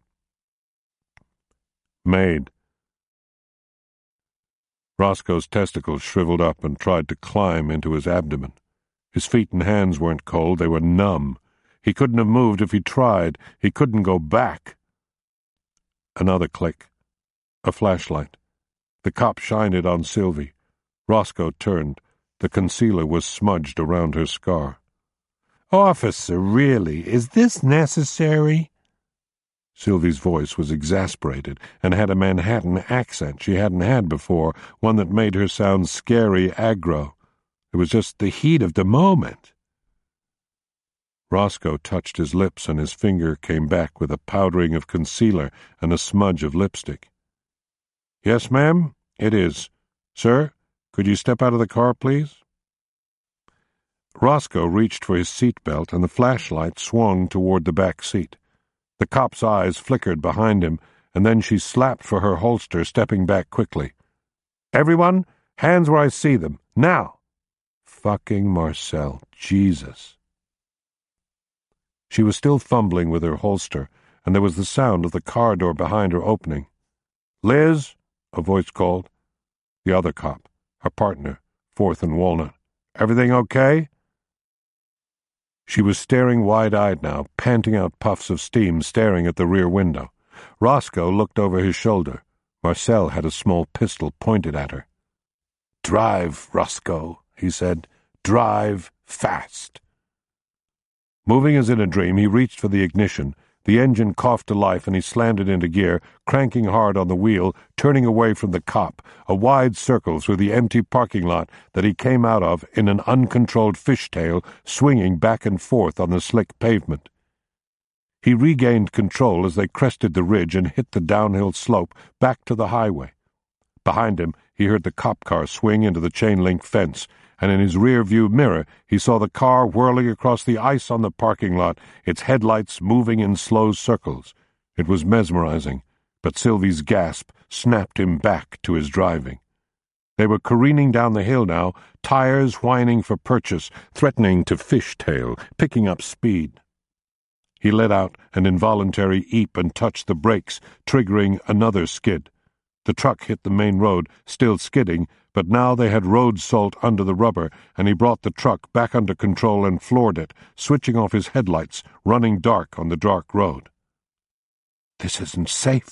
Maid. Roscoe's testicles shriveled up and tried to climb into his abdomen. His feet and hands weren't cold, they were numb. He couldn't have moved if he tried. He couldn't go back. Another click. A flashlight. The cop shined it on Sylvie. Roscoe turned. The concealer was smudged around her scar. Officer, really, is this necessary? Sylvie's voice was exasperated and had a Manhattan accent she hadn't had before, one that made her sound scary aggro. It was just the heat of the moment. Roscoe touched his lips and his finger came back with a powdering of concealer and a smudge of lipstick. Yes, ma'am, it is. Sir, could you step out of the car, please? Roscoe reached for his seat belt and the flashlight swung toward the back seat. The cop's eyes flickered behind him, and then she slapped for her holster, stepping back quickly. Everyone, hands where I see them. Now! Fucking Marcel. Jesus. She was still fumbling with her holster, and there was the sound of the car door behind her opening. Liz, a voice called. The other cop, her partner, Fourth and Walnut. Everything okay? She was staring wide-eyed now, panting out puffs of steam, staring at the rear window. Roscoe looked over his shoulder. Marcel had a small pistol pointed at her. Drive, Roscoe, he said. Drive fast. Moving as in a dream, he reached for the ignition. The engine coughed to life, and he slammed it into gear, cranking hard on the wheel, turning away from the cop, a wide circle through the empty parking lot that he came out of in an uncontrolled fishtail, swinging back and forth on the slick pavement. He regained control as they crested the ridge and hit the downhill slope back to the highway. Behind him, he heard the cop car swing into the chain-link fence, and in his rear-view mirror he saw the car whirling across the ice on the parking lot, its headlights moving in slow circles. It was mesmerizing, but Sylvie's gasp snapped him back to his driving. They were careening down the hill now, tires whining for purchase, threatening to fishtail, picking up speed. He let out an involuntary eep and touched the brakes, triggering another skid. The truck hit the main road, still skidding, but now they had road salt under the rubber, and he brought the truck back under control and floored it, switching off his headlights, running dark on the dark road. "This isn't safe,"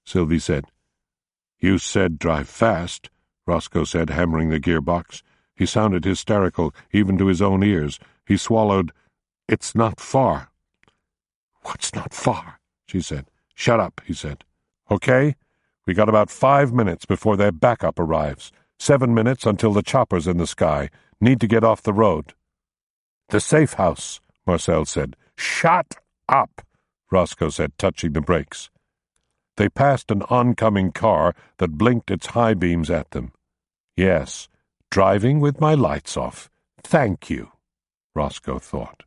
Sylvie said. You said drive fast, Roscoe said, hammering the gearbox. He sounded hysterical, even to his own ears. He swallowed. It's not far. What's not far? She said. Shut up, he said. Okay? We got about five minutes before their backup arrives. Seven minutes until the chopper's in the sky. Need to get off the road. The safe house, Marcel said. Shut up, Roscoe said, touching the brakes. They passed an oncoming car that blinked its high beams at them. Yes, driving with my lights off. Thank you, Roscoe thought.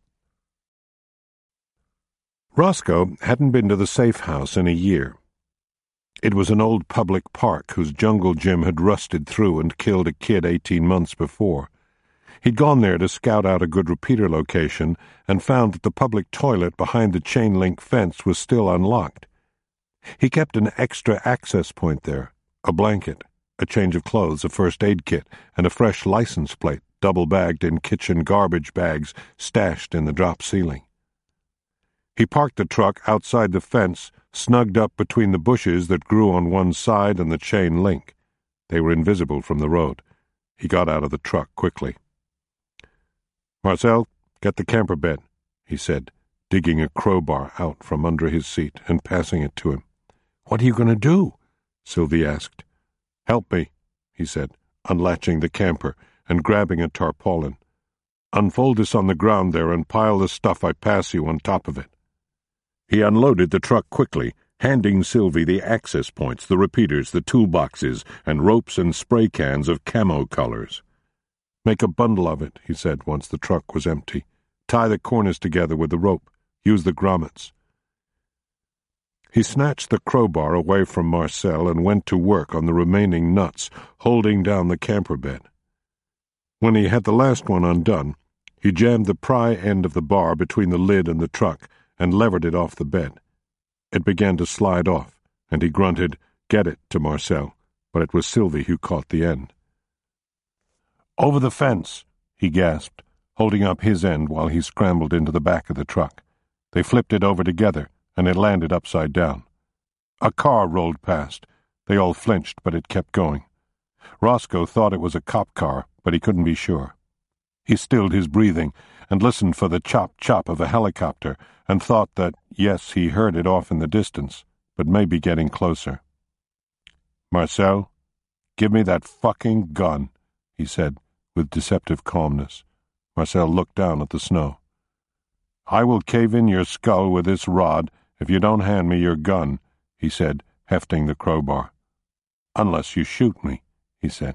Roscoe hadn't been to the safe house in a year. It was an old public park whose jungle gym had rusted through and killed a kid eighteen months before. He'd gone there to scout out a good repeater location and found that the public toilet behind the chain-link fence was still unlocked. He kept an extra access point there, a blanket, a change of clothes, a first aid kit, and a fresh license plate double-bagged in kitchen garbage bags stashed in the drop ceiling. He parked the truck outside the fence, snugged up between the bushes that grew on one side and the chain link. They were invisible from the road. He got out of the truck quickly. Marcel, get the camper bed, he said, digging a crowbar out from under his seat and passing it to him. What are you going to do? Sylvie asked. Help me, he said, unlatching the camper and grabbing a tarpaulin. Unfold this on the ground there and pile the stuff I pass you on top of it. He unloaded the truck quickly, handing Sylvie the access points, the repeaters, the toolboxes, and ropes and spray cans of camo colors. Make a bundle of it, he said once the truck was empty. Tie the corners together with the rope. Use the grommets. He snatched the crowbar away from Marcel and went to work on the remaining nuts, holding down the camper bed. When he had the last one undone, he jammed the pry end of the bar between the lid and the truck and levered it off the bed. It began to slide off, and he grunted, "Get it," to Marcel, but it was Sylvie who caught the end. "Over the fence," he gasped, holding up his end while he scrambled into the back of the truck. They flipped it over together, and it landed upside down. A car rolled past. They all flinched, but it kept going. Roscoe thought it was a cop car, but he couldn't be sure. He stilled his breathing and listened for the chop-chop of a helicopter and thought that, yes, he heard it off in the distance, but maybe getting closer. "Marcel, give me that fucking gun," he said, with deceptive calmness. Marcel looked down at the snow. "I will cave in your skull with this rod if you don't hand me your gun," he said, hefting the crowbar. "Unless you shoot me," he said.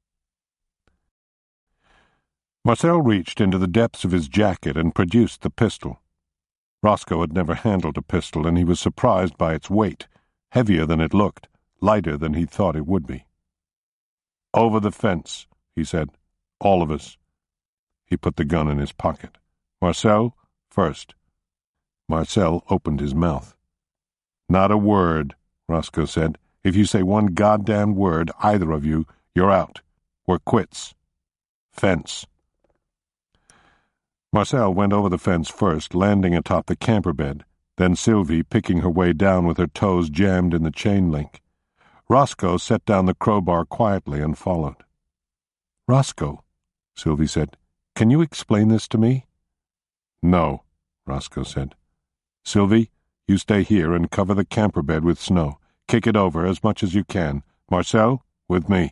Marcel reached into the depths of his jacket and produced the pistol. Roscoe had never handled a pistol, and he was surprised by its weight, heavier than it looked, lighter than he thought it would be. "Over the fence," he said. "All of us." He put the gun in his pocket. "Marcel, first." Marcel opened his mouth. "Not a word," Roscoe said. "If you say one goddamn word, either of you, you're out. We're quits. Fence." Marcel went over the fence first, landing atop the camper bed, then Sylvie picking her way down with her toes jammed in the chain link. Roscoe set down the crowbar quietly and followed. "Roscoe," Sylvie said, "can you explain this to me?" "No," Roscoe said. "Sylvie, you stay here and cover the camper bed with snow. Kick it over as much as you can. Marcel, with me."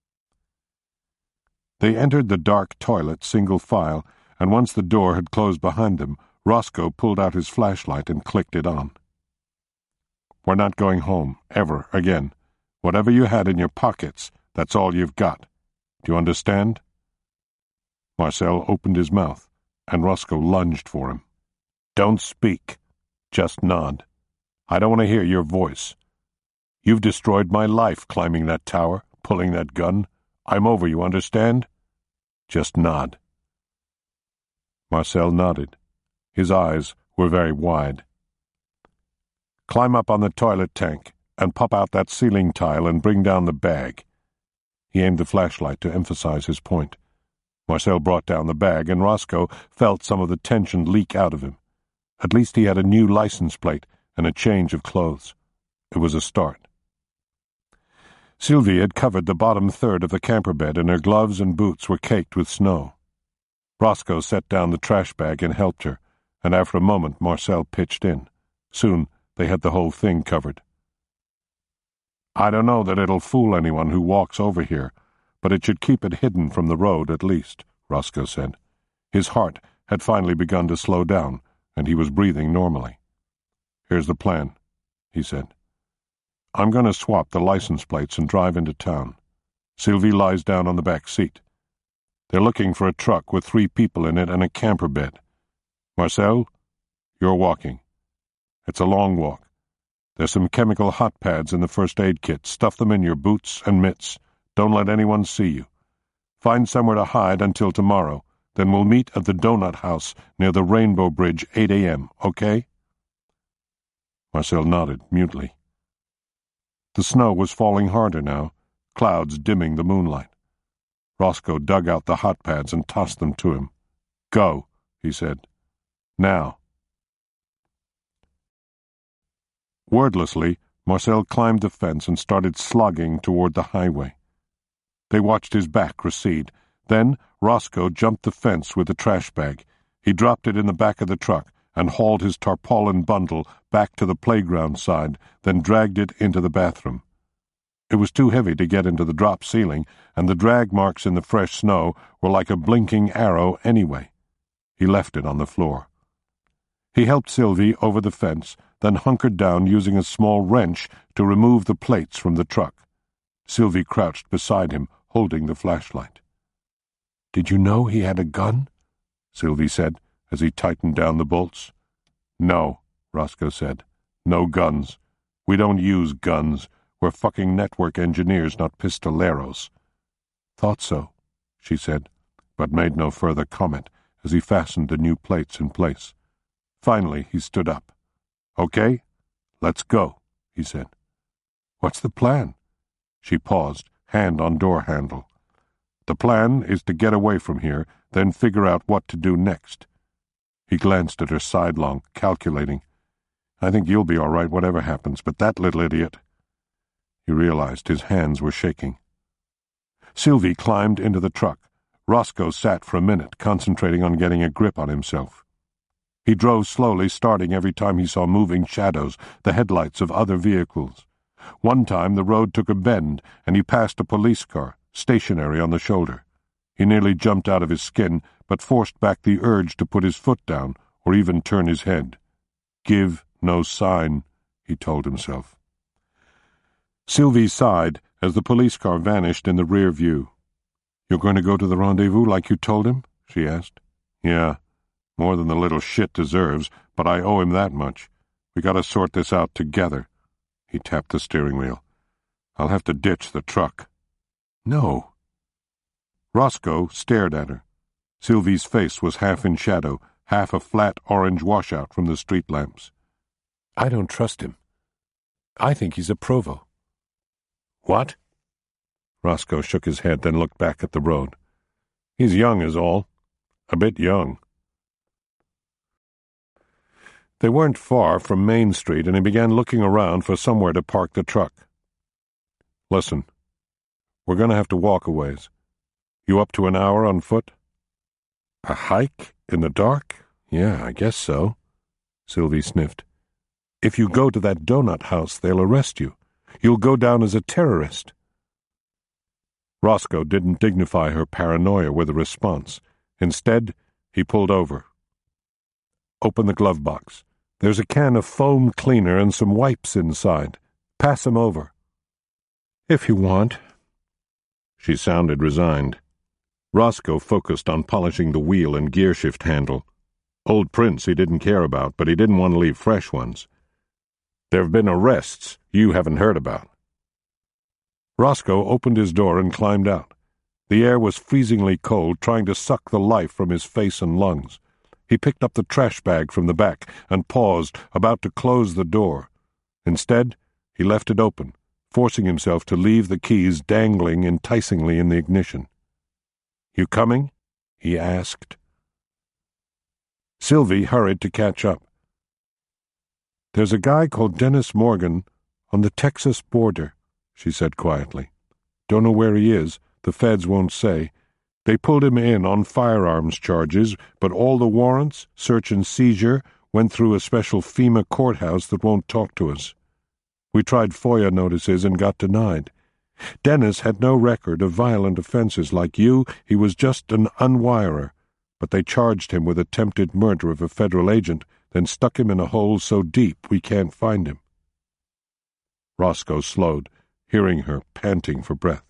They entered the dark toilet single file, and once the door had closed behind them, Roscoe pulled out his flashlight and clicked it on. "We're not going home, ever again. Whatever you had in your pockets, that's all you've got. Do you understand?" Marcel opened his mouth, and Roscoe lunged for him. "Don't speak. Just nod. I don't want to hear your voice. You've destroyed my life climbing that tower, pulling that gun. I'm over, you understand? Just nod." Marcel nodded. His eyes were very wide. "Climb up on the toilet tank and pop out that ceiling tile and bring down the bag." He aimed the flashlight to emphasize his point. Marcel brought down the bag, and Roscoe felt some of the tension leak out of him. At least he had a new license plate and a change of clothes. It was a start. Sylvie had covered the bottom third of the camper bed, and her gloves and boots were caked with snow. Roscoe set down the trash bag and helped her, and after a moment Marcel pitched in. Soon they had the whole thing covered. "I don't know that it'll fool anyone who walks over here, but it should keep it hidden from the road at least," Roscoe said. His heart had finally begun to slow down, and he was breathing normally. "Here's the plan," he said. "I'm going to swap the license plates and drive into town. Sylvie lies down on the back seat. They're looking for a truck with three people in it and a camper bed. Marcel, you're walking. It's a long walk. There's some chemical hot pads in the first aid kit. Stuff them in your boots and mitts. Don't let anyone see you. Find somewhere to hide until tomorrow. Then we'll meet at the Donut House near the Rainbow Bridge, eight a.m., okay?" Marcel nodded mutely. The snow was falling harder now, clouds dimming the moonlight. Roscoe dug out the hot pads and tossed them to him. "Go," he said. "Now." Wordlessly, Marcel climbed the fence and started slogging toward the highway. They watched his back recede. Then Roscoe jumped the fence with the trash bag. He dropped it in the back of the truck and hauled his tarpaulin bundle back to the playground side, then dragged it into the bathroom. It was too heavy to get into the drop ceiling, and the drag marks in the fresh snow were like a blinking arrow anyway. He left it on the floor. He helped Sylvie over the fence, then hunkered down using a small wrench to remove the plates from the truck. Sylvie crouched beside him, holding the flashlight. "Did you know he had a gun?" Sylvie said, as he tightened down the bolts. "No," Roscoe said. "No guns. We don't use guns. We're fucking network engineers, not pistoleros." "Thought so," she said, but made no further comment as he fastened the new plates in place. Finally, he stood up. "Okay, let's go," he said. "What's the plan?" She paused, hand on door handle. "The plan is to get away from here, then figure out what to do next." He glanced at her sidelong, calculating. "I think you'll be all right whatever happens, but that little idiot—" He realized his hands were shaking. Sylvie climbed into the truck. Roscoe sat for a minute, concentrating on getting a grip on himself. He drove slowly, starting every time he saw moving shadows, the headlights of other vehicles. One time the road took a bend, and he passed a police car, stationary on the shoulder. He nearly jumped out of his skin, but forced back the urge to put his foot down, or even turn his head. "Give no sign," he told himself. Sylvie sighed as the police car vanished in the rear view. "You're going to go to the rendezvous like you told him?" she asked. "Yeah, more than the little shit deserves, but I owe him that much. We gotta sort this out together." He tapped the steering wheel. "I'll have to ditch the truck." "No." Roscoe stared at her. Sylvie's face was half in shadow, half a flat orange washout from the street lamps. "I don't trust him. I think he's a provo." "What?" Roscoe shook his head, then looked back at the road. "He's young is all. A bit young." They weren't far from Main Street, and he began looking around for somewhere to park the truck. "Listen, we're going to have to walk a ways. You up to an hour on foot?" "A hike? In the dark? Yeah, I guess so." Sylvie sniffed. "If you go to that donut house, they'll arrest you. You'll go down as a terrorist." Roscoe didn't dignify her paranoia with a response. Instead, he pulled over. "Open the glove box. There's a can of foam cleaner and some wipes inside. Pass 'em over." "If you want." She sounded resigned. Roscoe focused on polishing the wheel and gearshift handle. Old prints he didn't care about, but he didn't want to leave fresh ones. "There have been arrests you haven't heard about." Roscoe opened his door and climbed out. The air was freezingly cold, trying to suck the life from his face and lungs. He picked up the trash bag from the back and paused, about to close the door. Instead, he left it open, forcing himself to leave the keys dangling enticingly in the ignition. "You coming?" he asked. Sylvie hurried to catch up. "There's a guy called Dennis Morgan on the Texas border," she said quietly. "Don't know where he is. The feds won't say. They pulled him in on firearms charges, but all the warrants, search and seizure, went through a special FEMA courthouse that won't talk to us. We tried FOIA notices and got denied. Dennis had no record of violent offenses like you. He was just an unwirer, but they charged him with attempted murder of a federal agent, then stuck him in a hole so deep we can't find him." Roscoe slowed, hearing her panting for breath.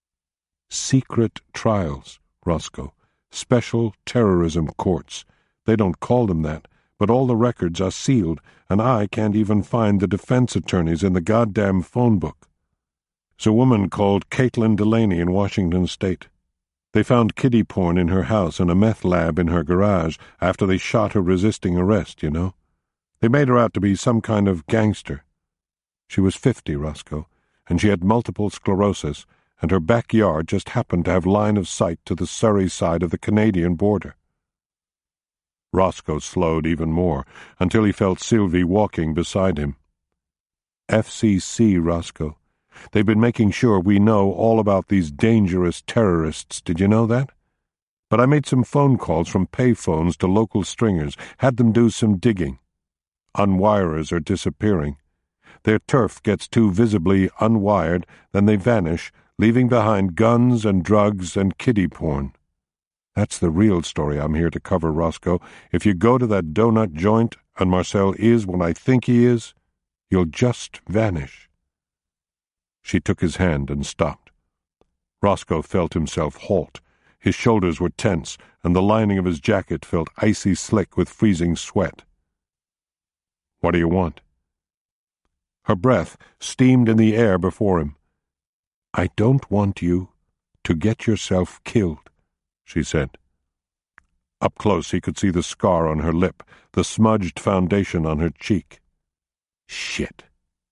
"Secret trials, Roscoe. Special terrorism courts. They don't call them that, but all the records are sealed, and I can't even find the defense attorneys in the goddamn phone book. There's a woman called Caitlin Delaney in Washington State. They found kiddie porn in her house and a meth lab in her garage after they shot her resisting arrest, you know. They made her out to be some kind of gangster. She was fifty, Roscoe, and she had multiple sclerosis, and her backyard just happened to have line of sight to the Surrey side of the Canadian border." Roscoe slowed even more, until he felt Sylvie walking beside him. "F C C, Roscoe. They've been making sure we know all about these dangerous terrorists. Did you know that? But I made some phone calls from pay phones to local stringers, had them do some digging. Unwirers are disappearing. Their turf gets too visibly unwired, then they vanish, leaving behind guns and drugs and kiddie porn. That's the real story I'm here to cover, Roscoe. If you go to that donut joint and Marcel is what I think he is, you'll just vanish." She took his hand and stopped. Roscoe felt himself halt. His shoulders were tense, and the lining of his jacket felt icy slick with freezing sweat. "What do you want?" Her breath steamed in the air before him. "I don't want you to get yourself killed," she said. Up close he could see the scar on her lip, the smudged foundation on her cheek. Shit.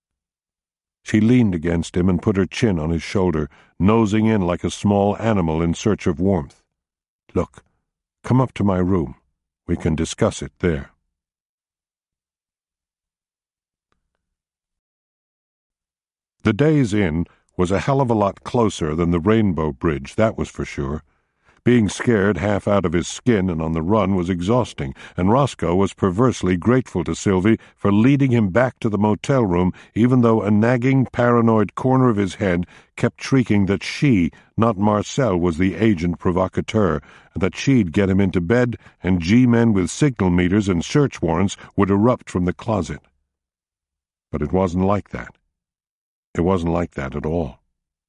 She leaned against him and put her chin on his shoulder, nosing in like a small animal in search of warmth. "Look, come up to my room. We can discuss it there." The Days Inn was a hell of a lot closer than the Rainbow Bridge, that was for sure. Being scared half out of his skin and on the run was exhausting, and Roscoe was perversely grateful to Sylvie for leading him back to the motel room, even though a nagging, paranoid corner of his head kept shrieking that she, not Marcel, was the agent provocateur, and that she'd get him into bed, and G-men with signal meters and search warrants would erupt from the closet. But it wasn't like that. It wasn't like that at all.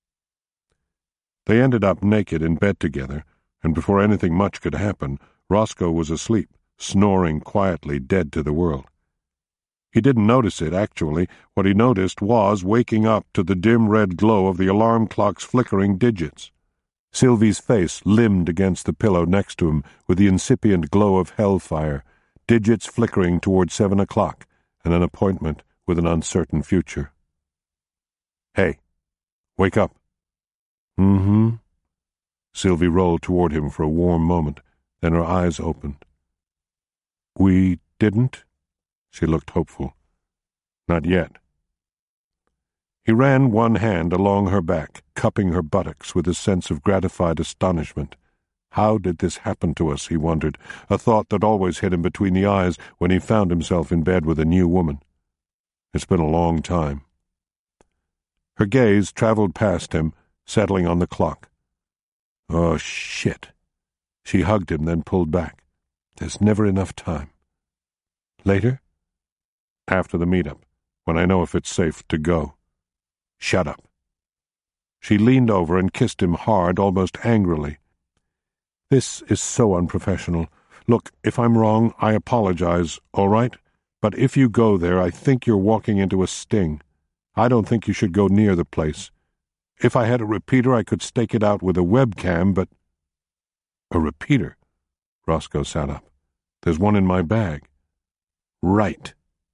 They ended up naked in bed together, and before anything much could happen, Roscoe was asleep, snoring quietly, dead to the world. He didn't notice it, actually. What he noticed was waking up to the dim red glow of the alarm clock's flickering digits. Sylvie's face limned against the pillow next to him with the incipient glow of hellfire, digits flickering toward seven o'clock, and an appointment with an uncertain future. "Hey, wake up." "Mm-hmm." Sylvie rolled toward him for a warm moment, then her eyes opened. "We didn't?" She looked hopeful. "Not yet." He ran one hand along her back, cupping her buttocks with a sense of gratified astonishment. How did this happen to us, he wondered, a thought that always hit him between the eyes when he found himself in bed with a new woman. It's been a long time. Her gaze traveled past him, settling on the clock. "Oh, shit." She hugged him, then pulled back. "There's never enough time." "Later?" "After the meetup, when I know if it's safe to go." "Shut up." She leaned over and kissed him hard, almost angrily. "This is so unprofessional. Look, if I'm wrong, I apologize, all right? But if you go there, I think you're walking into a sting. I don't think you should go near the place. If I had a repeater, I could stake it out with a webcam, but—" "A repeater?" Roscoe sat up. "There's one in my bag." "Right."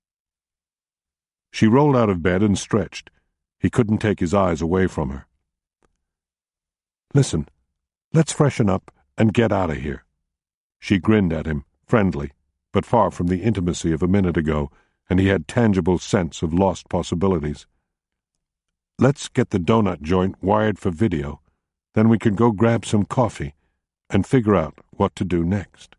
She rolled out of bed and stretched. He couldn't take his eyes away from her. "Listen, let's freshen up and get out of here." She grinned at him, friendly, but far from the intimacy of a minute ago, and he had tangible sense of lost possibilities. let's get the donut joint wired for video. Then we can go grab some coffee and figure out what to do next.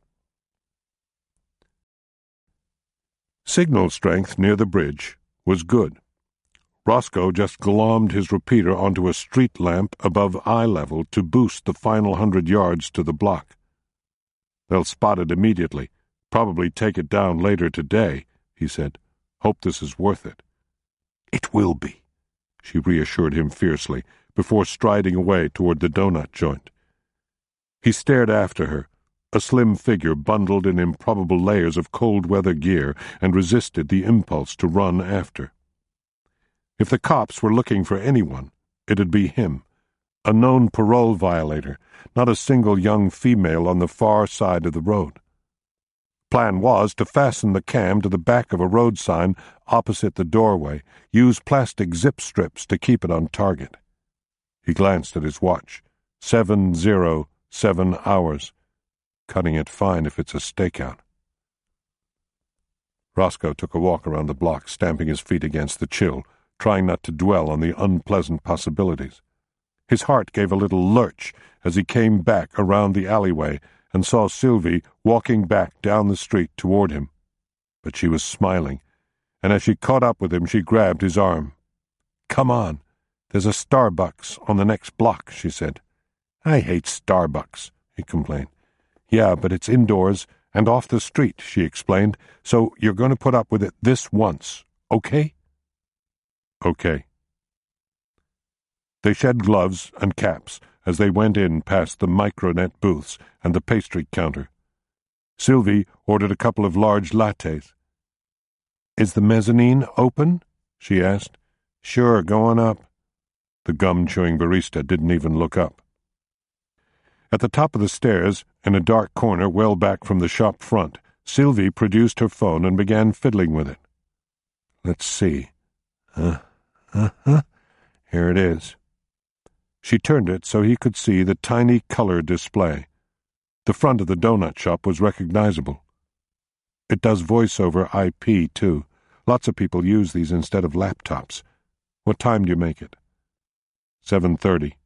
Signal strength near the bridge was good. Roscoe just glommed his repeater onto a street lamp above eye level to boost the final hundred yards to the block. They'll spot it immediately, probably take it down later today, he said. Hope this is worth it. It will be, she reassured him fiercely, before striding away toward the donut joint. He stared after her, a slim figure bundled in improbable layers of cold-weather gear, and resisted the impulse to run after. If the cops were looking for anyone, it'd be him, a known parole violator, not a single young female on the far side of the road. Plan was to fasten the cam to the back of a road sign opposite the doorway, use plastic zip strips to keep it on target. He glanced at his watch. Seven zero seven hours. Cutting it fine if it's a stakeout. Roscoe took a walk around the block, stamping his feet against the chill, trying not to dwell on the unpleasant possibilities. His heart gave a little lurch as he came back around the alleyway and saw Sylvie walking back down the street toward him. But she was smiling, and as she caught up with him, she grabbed his arm. "Come on. There's a Starbucks on the next block," she said. "I hate Starbucks," he complained. "Yeah, but it's indoors and off the street," she explained, "so you're going to put up with it this once, okay?" Okay. They shed gloves and caps as they went in past the Micronet booths and the pastry counter. Sylvie ordered a couple of large lattes. "Is the mezzanine open?" she asked. "Sure, go on up." The gum-chewing barista didn't even look up. At the top of the stairs, in a dark corner well back from the shop front, Sylvie produced her phone and began fiddling with it. Let's see. Uh, uh-huh. Here it is. She turned it so he could see the tiny color display. The front of the donut shop was recognizable. It does voice over I P, too. Lots of people use these instead of laptops. What time do you make it? seven thirty.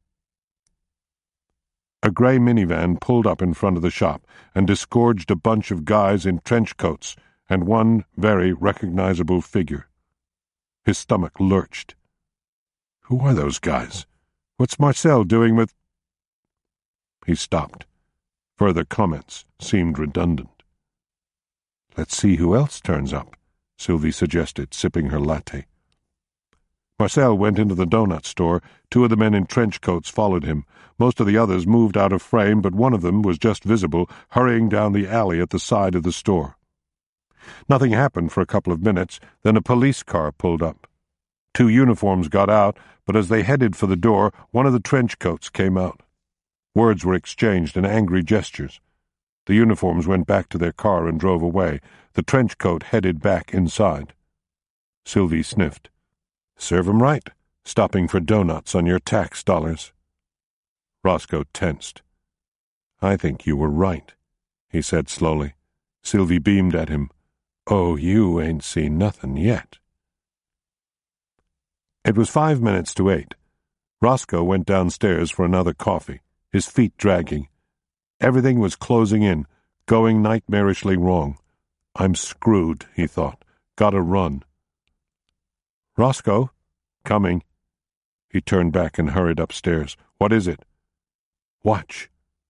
A gray minivan pulled up in front of the shop and disgorged a bunch of guys in trench coats and one very recognizable figure. His stomach lurched. Who are those guys? What's Marcel doing with... He stopped. Further comments seemed redundant. Let's see who else turns up, Sylvie suggested, sipping her latte. Marcel went into the donut store. Two of the men in trench coats followed him. Most of the others moved out of frame, but one of them was just visible, hurrying down the alley at the side of the store. Nothing happened for a couple of minutes, then a police car pulled up. Two uniforms got out, but as they headed for the door, one of the trench coats came out. Words were exchanged in angry gestures. The uniforms went back to their car and drove away. The trench coat headed back inside. Sylvie sniffed. Serve 'em right, stopping for donuts on your tax dollars. Roscoe tensed. I think you were right, he said slowly. Sylvie beamed at him. Oh, you ain't seen nothing yet. It was five minutes to eight. Roscoe went downstairs for another coffee, his feet dragging. Everything was closing in, going nightmarishly wrong. I'm screwed, he thought. Gotta run. Roscoe? Coming. He turned back and hurried upstairs. What is it? Watch.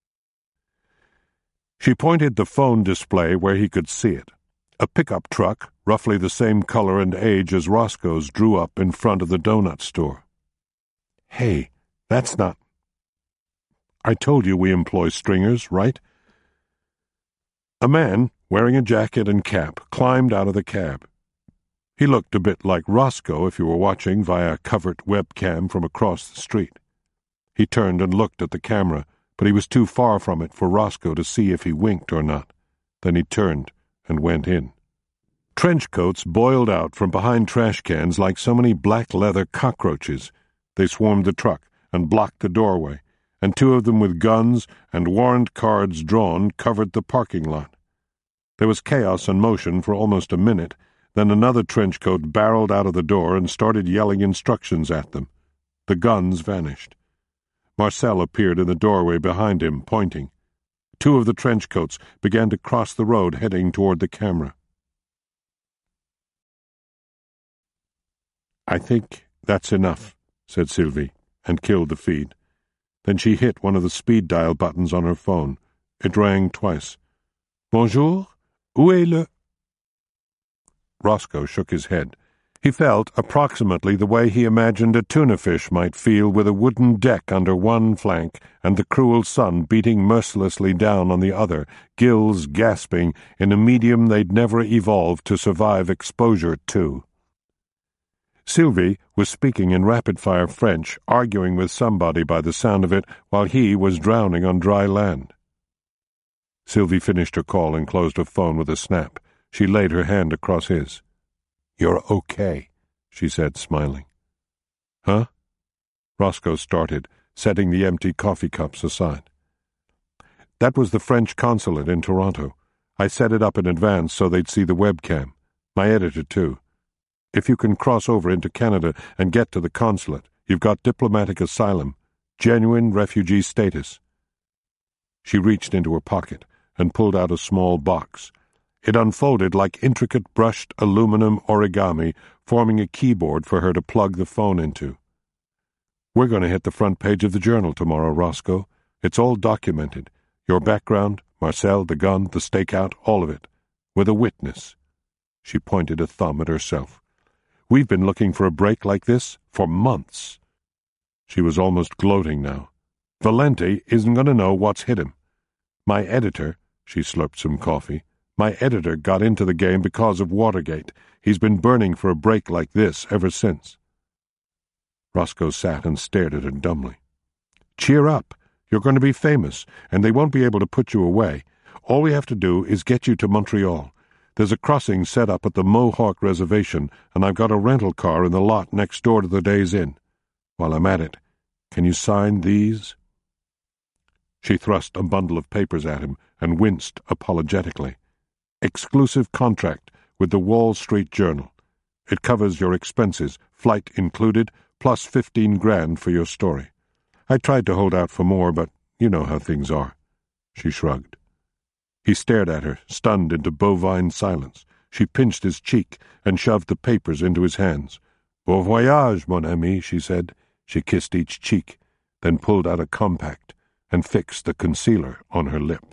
She pointed the phone display where he could see it. A pickup truck, roughly the same color and age as Roscoe's, drew up in front of the donut store. Hey, that's not... I told you we employ stringers, right? A man, wearing a jacket and cap, climbed out of the cab. He looked a bit like Roscoe if you were watching via a covert webcam from across the street. He turned and looked at the camera, but he was too far from it for Roscoe to see if he winked or not. Then he turned and went in. Trench coats boiled out from behind trash cans like so many black leather cockroaches. They swarmed the truck and blocked the doorway, and two of them with guns and warrant cards drawn covered the parking lot. There was chaos and motion for almost a minute. Then another trench coat barreled out of the door and started yelling instructions at them. The guns vanished. Marcel appeared in the doorway behind him, pointing. Two of the trench coats began to cross the road, heading toward the camera. "I think that's enough," said Sylvie, and killed the feed. Then she hit one of the speed dial buttons on her phone. It rang twice. "Bonjour? Où est le—" Roscoe shook his head. He felt approximately the way he imagined a tuna fish might feel with a wooden deck under one flank and the cruel sun beating mercilessly down on the other, gills gasping in a medium they'd never evolved to survive exposure to. Sylvie was speaking in rapid-fire French, arguing with somebody by the sound of it, while he was drowning on dry land. Sylvie finished her call and closed her phone with a snap. She laid her hand across his. "You're okay," she said, smiling. "Huh?" Roscoe started, setting the empty coffee cups aside. "That was the French consulate in Toronto. I set it up in advance so they'd see the webcam. My editor, too. If you can cross over into Canada and get to the consulate, you've got diplomatic asylum, genuine refugee status." She reached into her pocket and pulled out a small box. It unfolded like intricate brushed aluminum origami, forming a keyboard for her to plug the phone into. "We're going to hit the front page of the Journal tomorrow, Roscoe. It's all documented. Your background, Marcel, the gun, the stakeout, all of it. With a witness." She pointed a thumb at herself. "We've been looking for a break like this for months." She was almost gloating now. "Valenti isn't going to know what's hit him. My editor," she slurped some coffee, "my editor got into the game because of Watergate. He's been burning for a break like this ever since." Roscoe sat and stared at her dumbly. "Cheer up. You're going to be famous, and they won't be able to put you away. All we have to do is get you to Montreal. There's a crossing set up at the Mohawk Reservation, and I've got a rental car in the lot next door to the Days Inn. While I'm at it, can you sign these?" She thrust a bundle of papers at him and winced apologetically. "Exclusive contract with the Wall Street Journal. It covers your expenses, flight included, plus fifteen grand for your story. I tried to hold out for more, but you know how things are." She shrugged. He stared at her, stunned into bovine silence. She pinched his cheek and shoved the papers into his hands. "Bon voyage, mon ami," she said. She kissed each cheek, then pulled out a compact and fixed the concealer on her lip.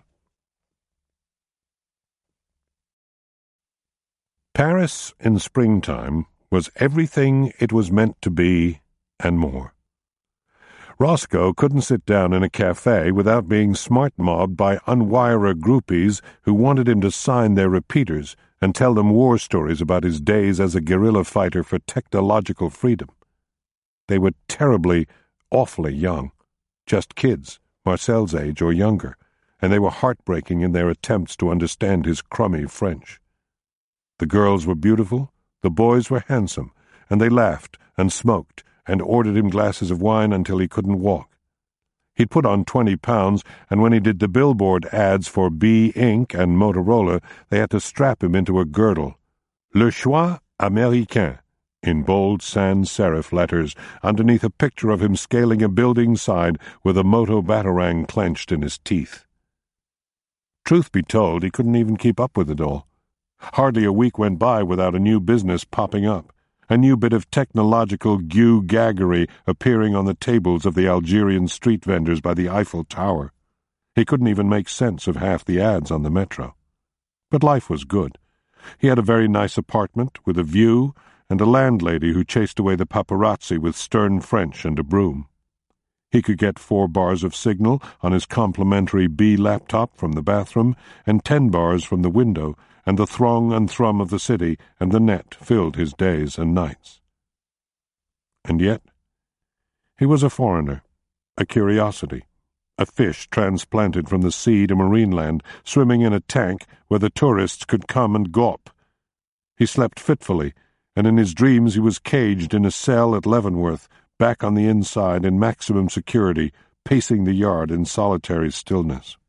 Paris in springtime was everything it was meant to be and more. Roscoe couldn't sit down in a cafe without being smart-mobbed by Unwira groupies who wanted him to sign their repeaters and tell them war stories about his days as a guerrilla fighter for technological freedom. They were terribly, awfully young, just kids, Marcel's age or younger, and they were heartbreaking in their attempts to understand his crummy French. The girls were beautiful, the boys were handsome, and they laughed and smoked and ordered him glasses of wine until he couldn't walk. He'd put on twenty pounds, and when he did the billboard ads for B Incorporated and Motorola, they had to strap him into a girdle. Le choix américain, in bold sans-serif letters, underneath a picture of him scaling a building side with a moto batarang clenched in his teeth. Truth be told, he couldn't even keep up with it all. Hardly a week went by without a new business popping up, a new bit of technological gew-gaggery appearing on the tables of the Algerian street vendors by the Eiffel Tower. He couldn't even make sense of half the ads on the metro. But life was good. He had a very nice apartment with a view and a landlady who chased away the paparazzi with stern French and a broom. He could get four bars of signal on his complimentary B laptop from the bathroom and ten bars from the window, and the throng and thrum of the city and the net filled his days and nights. And yet, he was a foreigner, a curiosity, a fish transplanted from the sea to Marineland, swimming in a tank where the tourists could come and gawp. He slept fitfully, and in his dreams he was caged in a cell at Leavenworth, back on the inside in maximum security, pacing the yard in solitary stillness.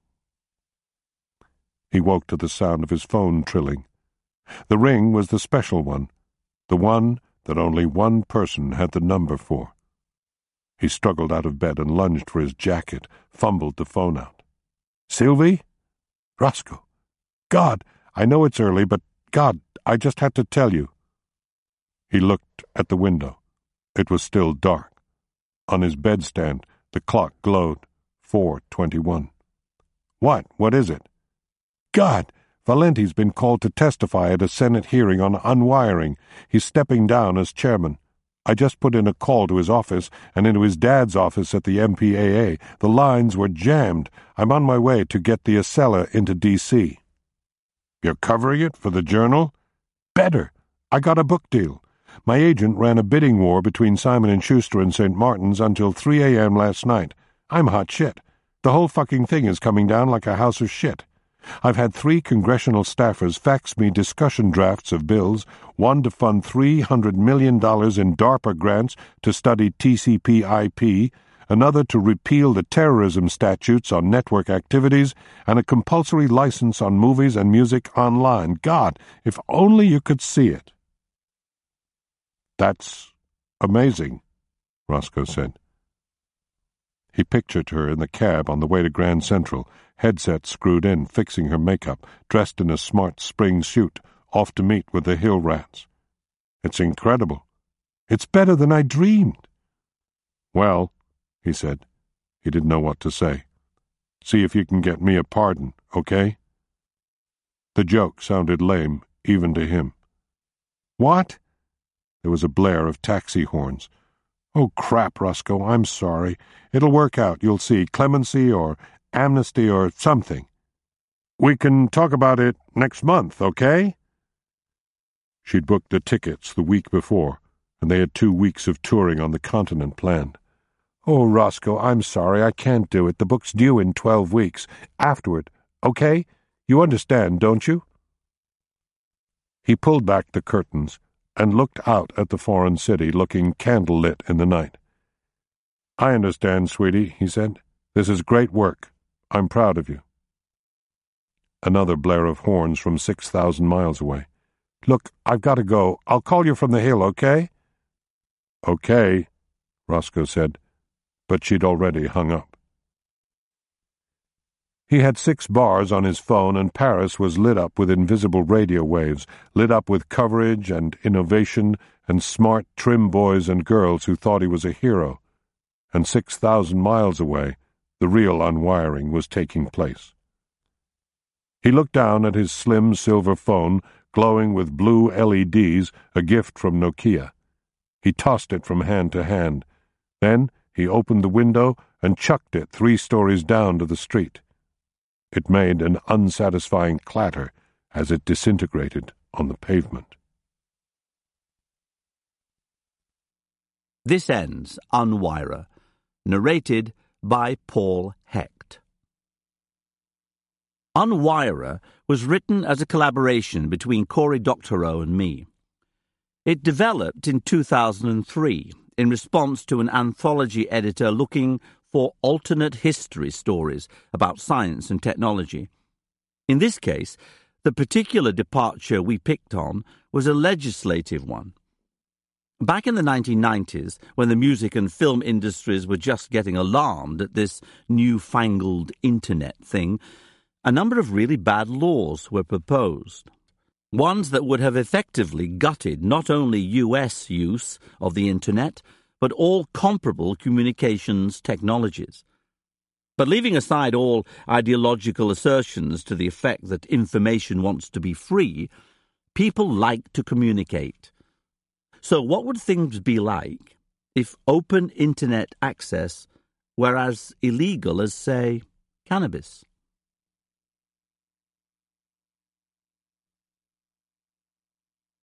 He woke to the sound of his phone trilling. The ring was the special one, the one that only one person had the number for. He struggled out of bed and lunged for his jacket, fumbled the phone out. "Sylvie? Roscoe. God, I know it's early, but God, I just had to tell you." He looked at the window. It was still dark. On his bedstand, the clock glowed. four twenty-one. "What? What is it?" "God! Valenti's been called to testify at a Senate hearing on unwiring. He's stepping down as chairman. I just put in a call to his office and into his dad's office at the M P A A. The lines were jammed. I'm on my way to get the Acela into D C "You're covering it for the Journal?" "Better. I got a book deal. My agent ran a bidding war between Simon and Schuster and Saint Martin's until three a.m. last night. I'm hot shit. The whole fucking thing is coming down like a house of shit. I've had three congressional staffers fax me discussion drafts of bills, one to fund three hundred million dollars in DARPA grants to study T C P I P, another to repeal the terrorism statutes on network activities, and a compulsory license on movies and music online. God, if only you could see it." "That's amazing," Roscoe said. He pictured her in the cab on the way to Grand Central, headset screwed in, fixing her makeup, dressed in a smart spring suit, off to meet with the Hill Rats. "It's incredible. It's better than I dreamed." "Well," he said. He didn't know what to say. "See if you can get me a pardon, okay?" The joke sounded lame, even to him. "What?" There was a blare of taxi horns. "Oh, crap, Roscoe, I'm sorry. It'll work out, you'll see. Clemency or amnesty or something. We can talk about it next month, okay?" She'd booked the tickets the week before, and they had two weeks of touring on the continent planned. "Oh, Roscoe, I'm sorry, I can't do it. The book's due in twelve weeks. Afterward, okay? You understand, don't you?" He pulled back the curtains and looked out at the foreign city, looking candle-lit in the night. "I understand, sweetie," he said. "This is great work. I'm proud of you." Another blare of horns from six thousand miles away. "Look, I've got to go. I'll call you from the Hill, okay?" "Okay," Roscoe said, but she'd already hung up. He had six bars on his phone, and Paris was lit up with invisible radio waves, lit up with coverage and innovation and smart, trim boys and girls who thought he was a hero. And six thousand miles away, the real unwiring was taking place. He looked down at his slim silver phone, glowing with blue L E Ds, a gift from Nokia. He tossed it from hand to hand. Then he opened the window and chucked it three stories down to the street. It made an unsatisfying clatter as it disintegrated on the pavement. This ends Unwirer, narrated by Paul Hecht. Unwirer was written as a collaboration between Cory Doctorow and me. It developed in two thousand three in response to an anthology editor looking for alternate history stories about science and technology. In this case, the particular departure we picked on was a legislative one. Back in the nineteen nineties, when the music and film industries were just getting alarmed at this newfangled internet thing, a number of really bad laws were proposed. Ones that would have effectively gutted not only U S use of the internet, but all comparable communications technologies. But leaving aside all ideological assertions to the effect that information wants to be free, people like to communicate. So what would things be like if open internet access were as illegal as, say, cannabis?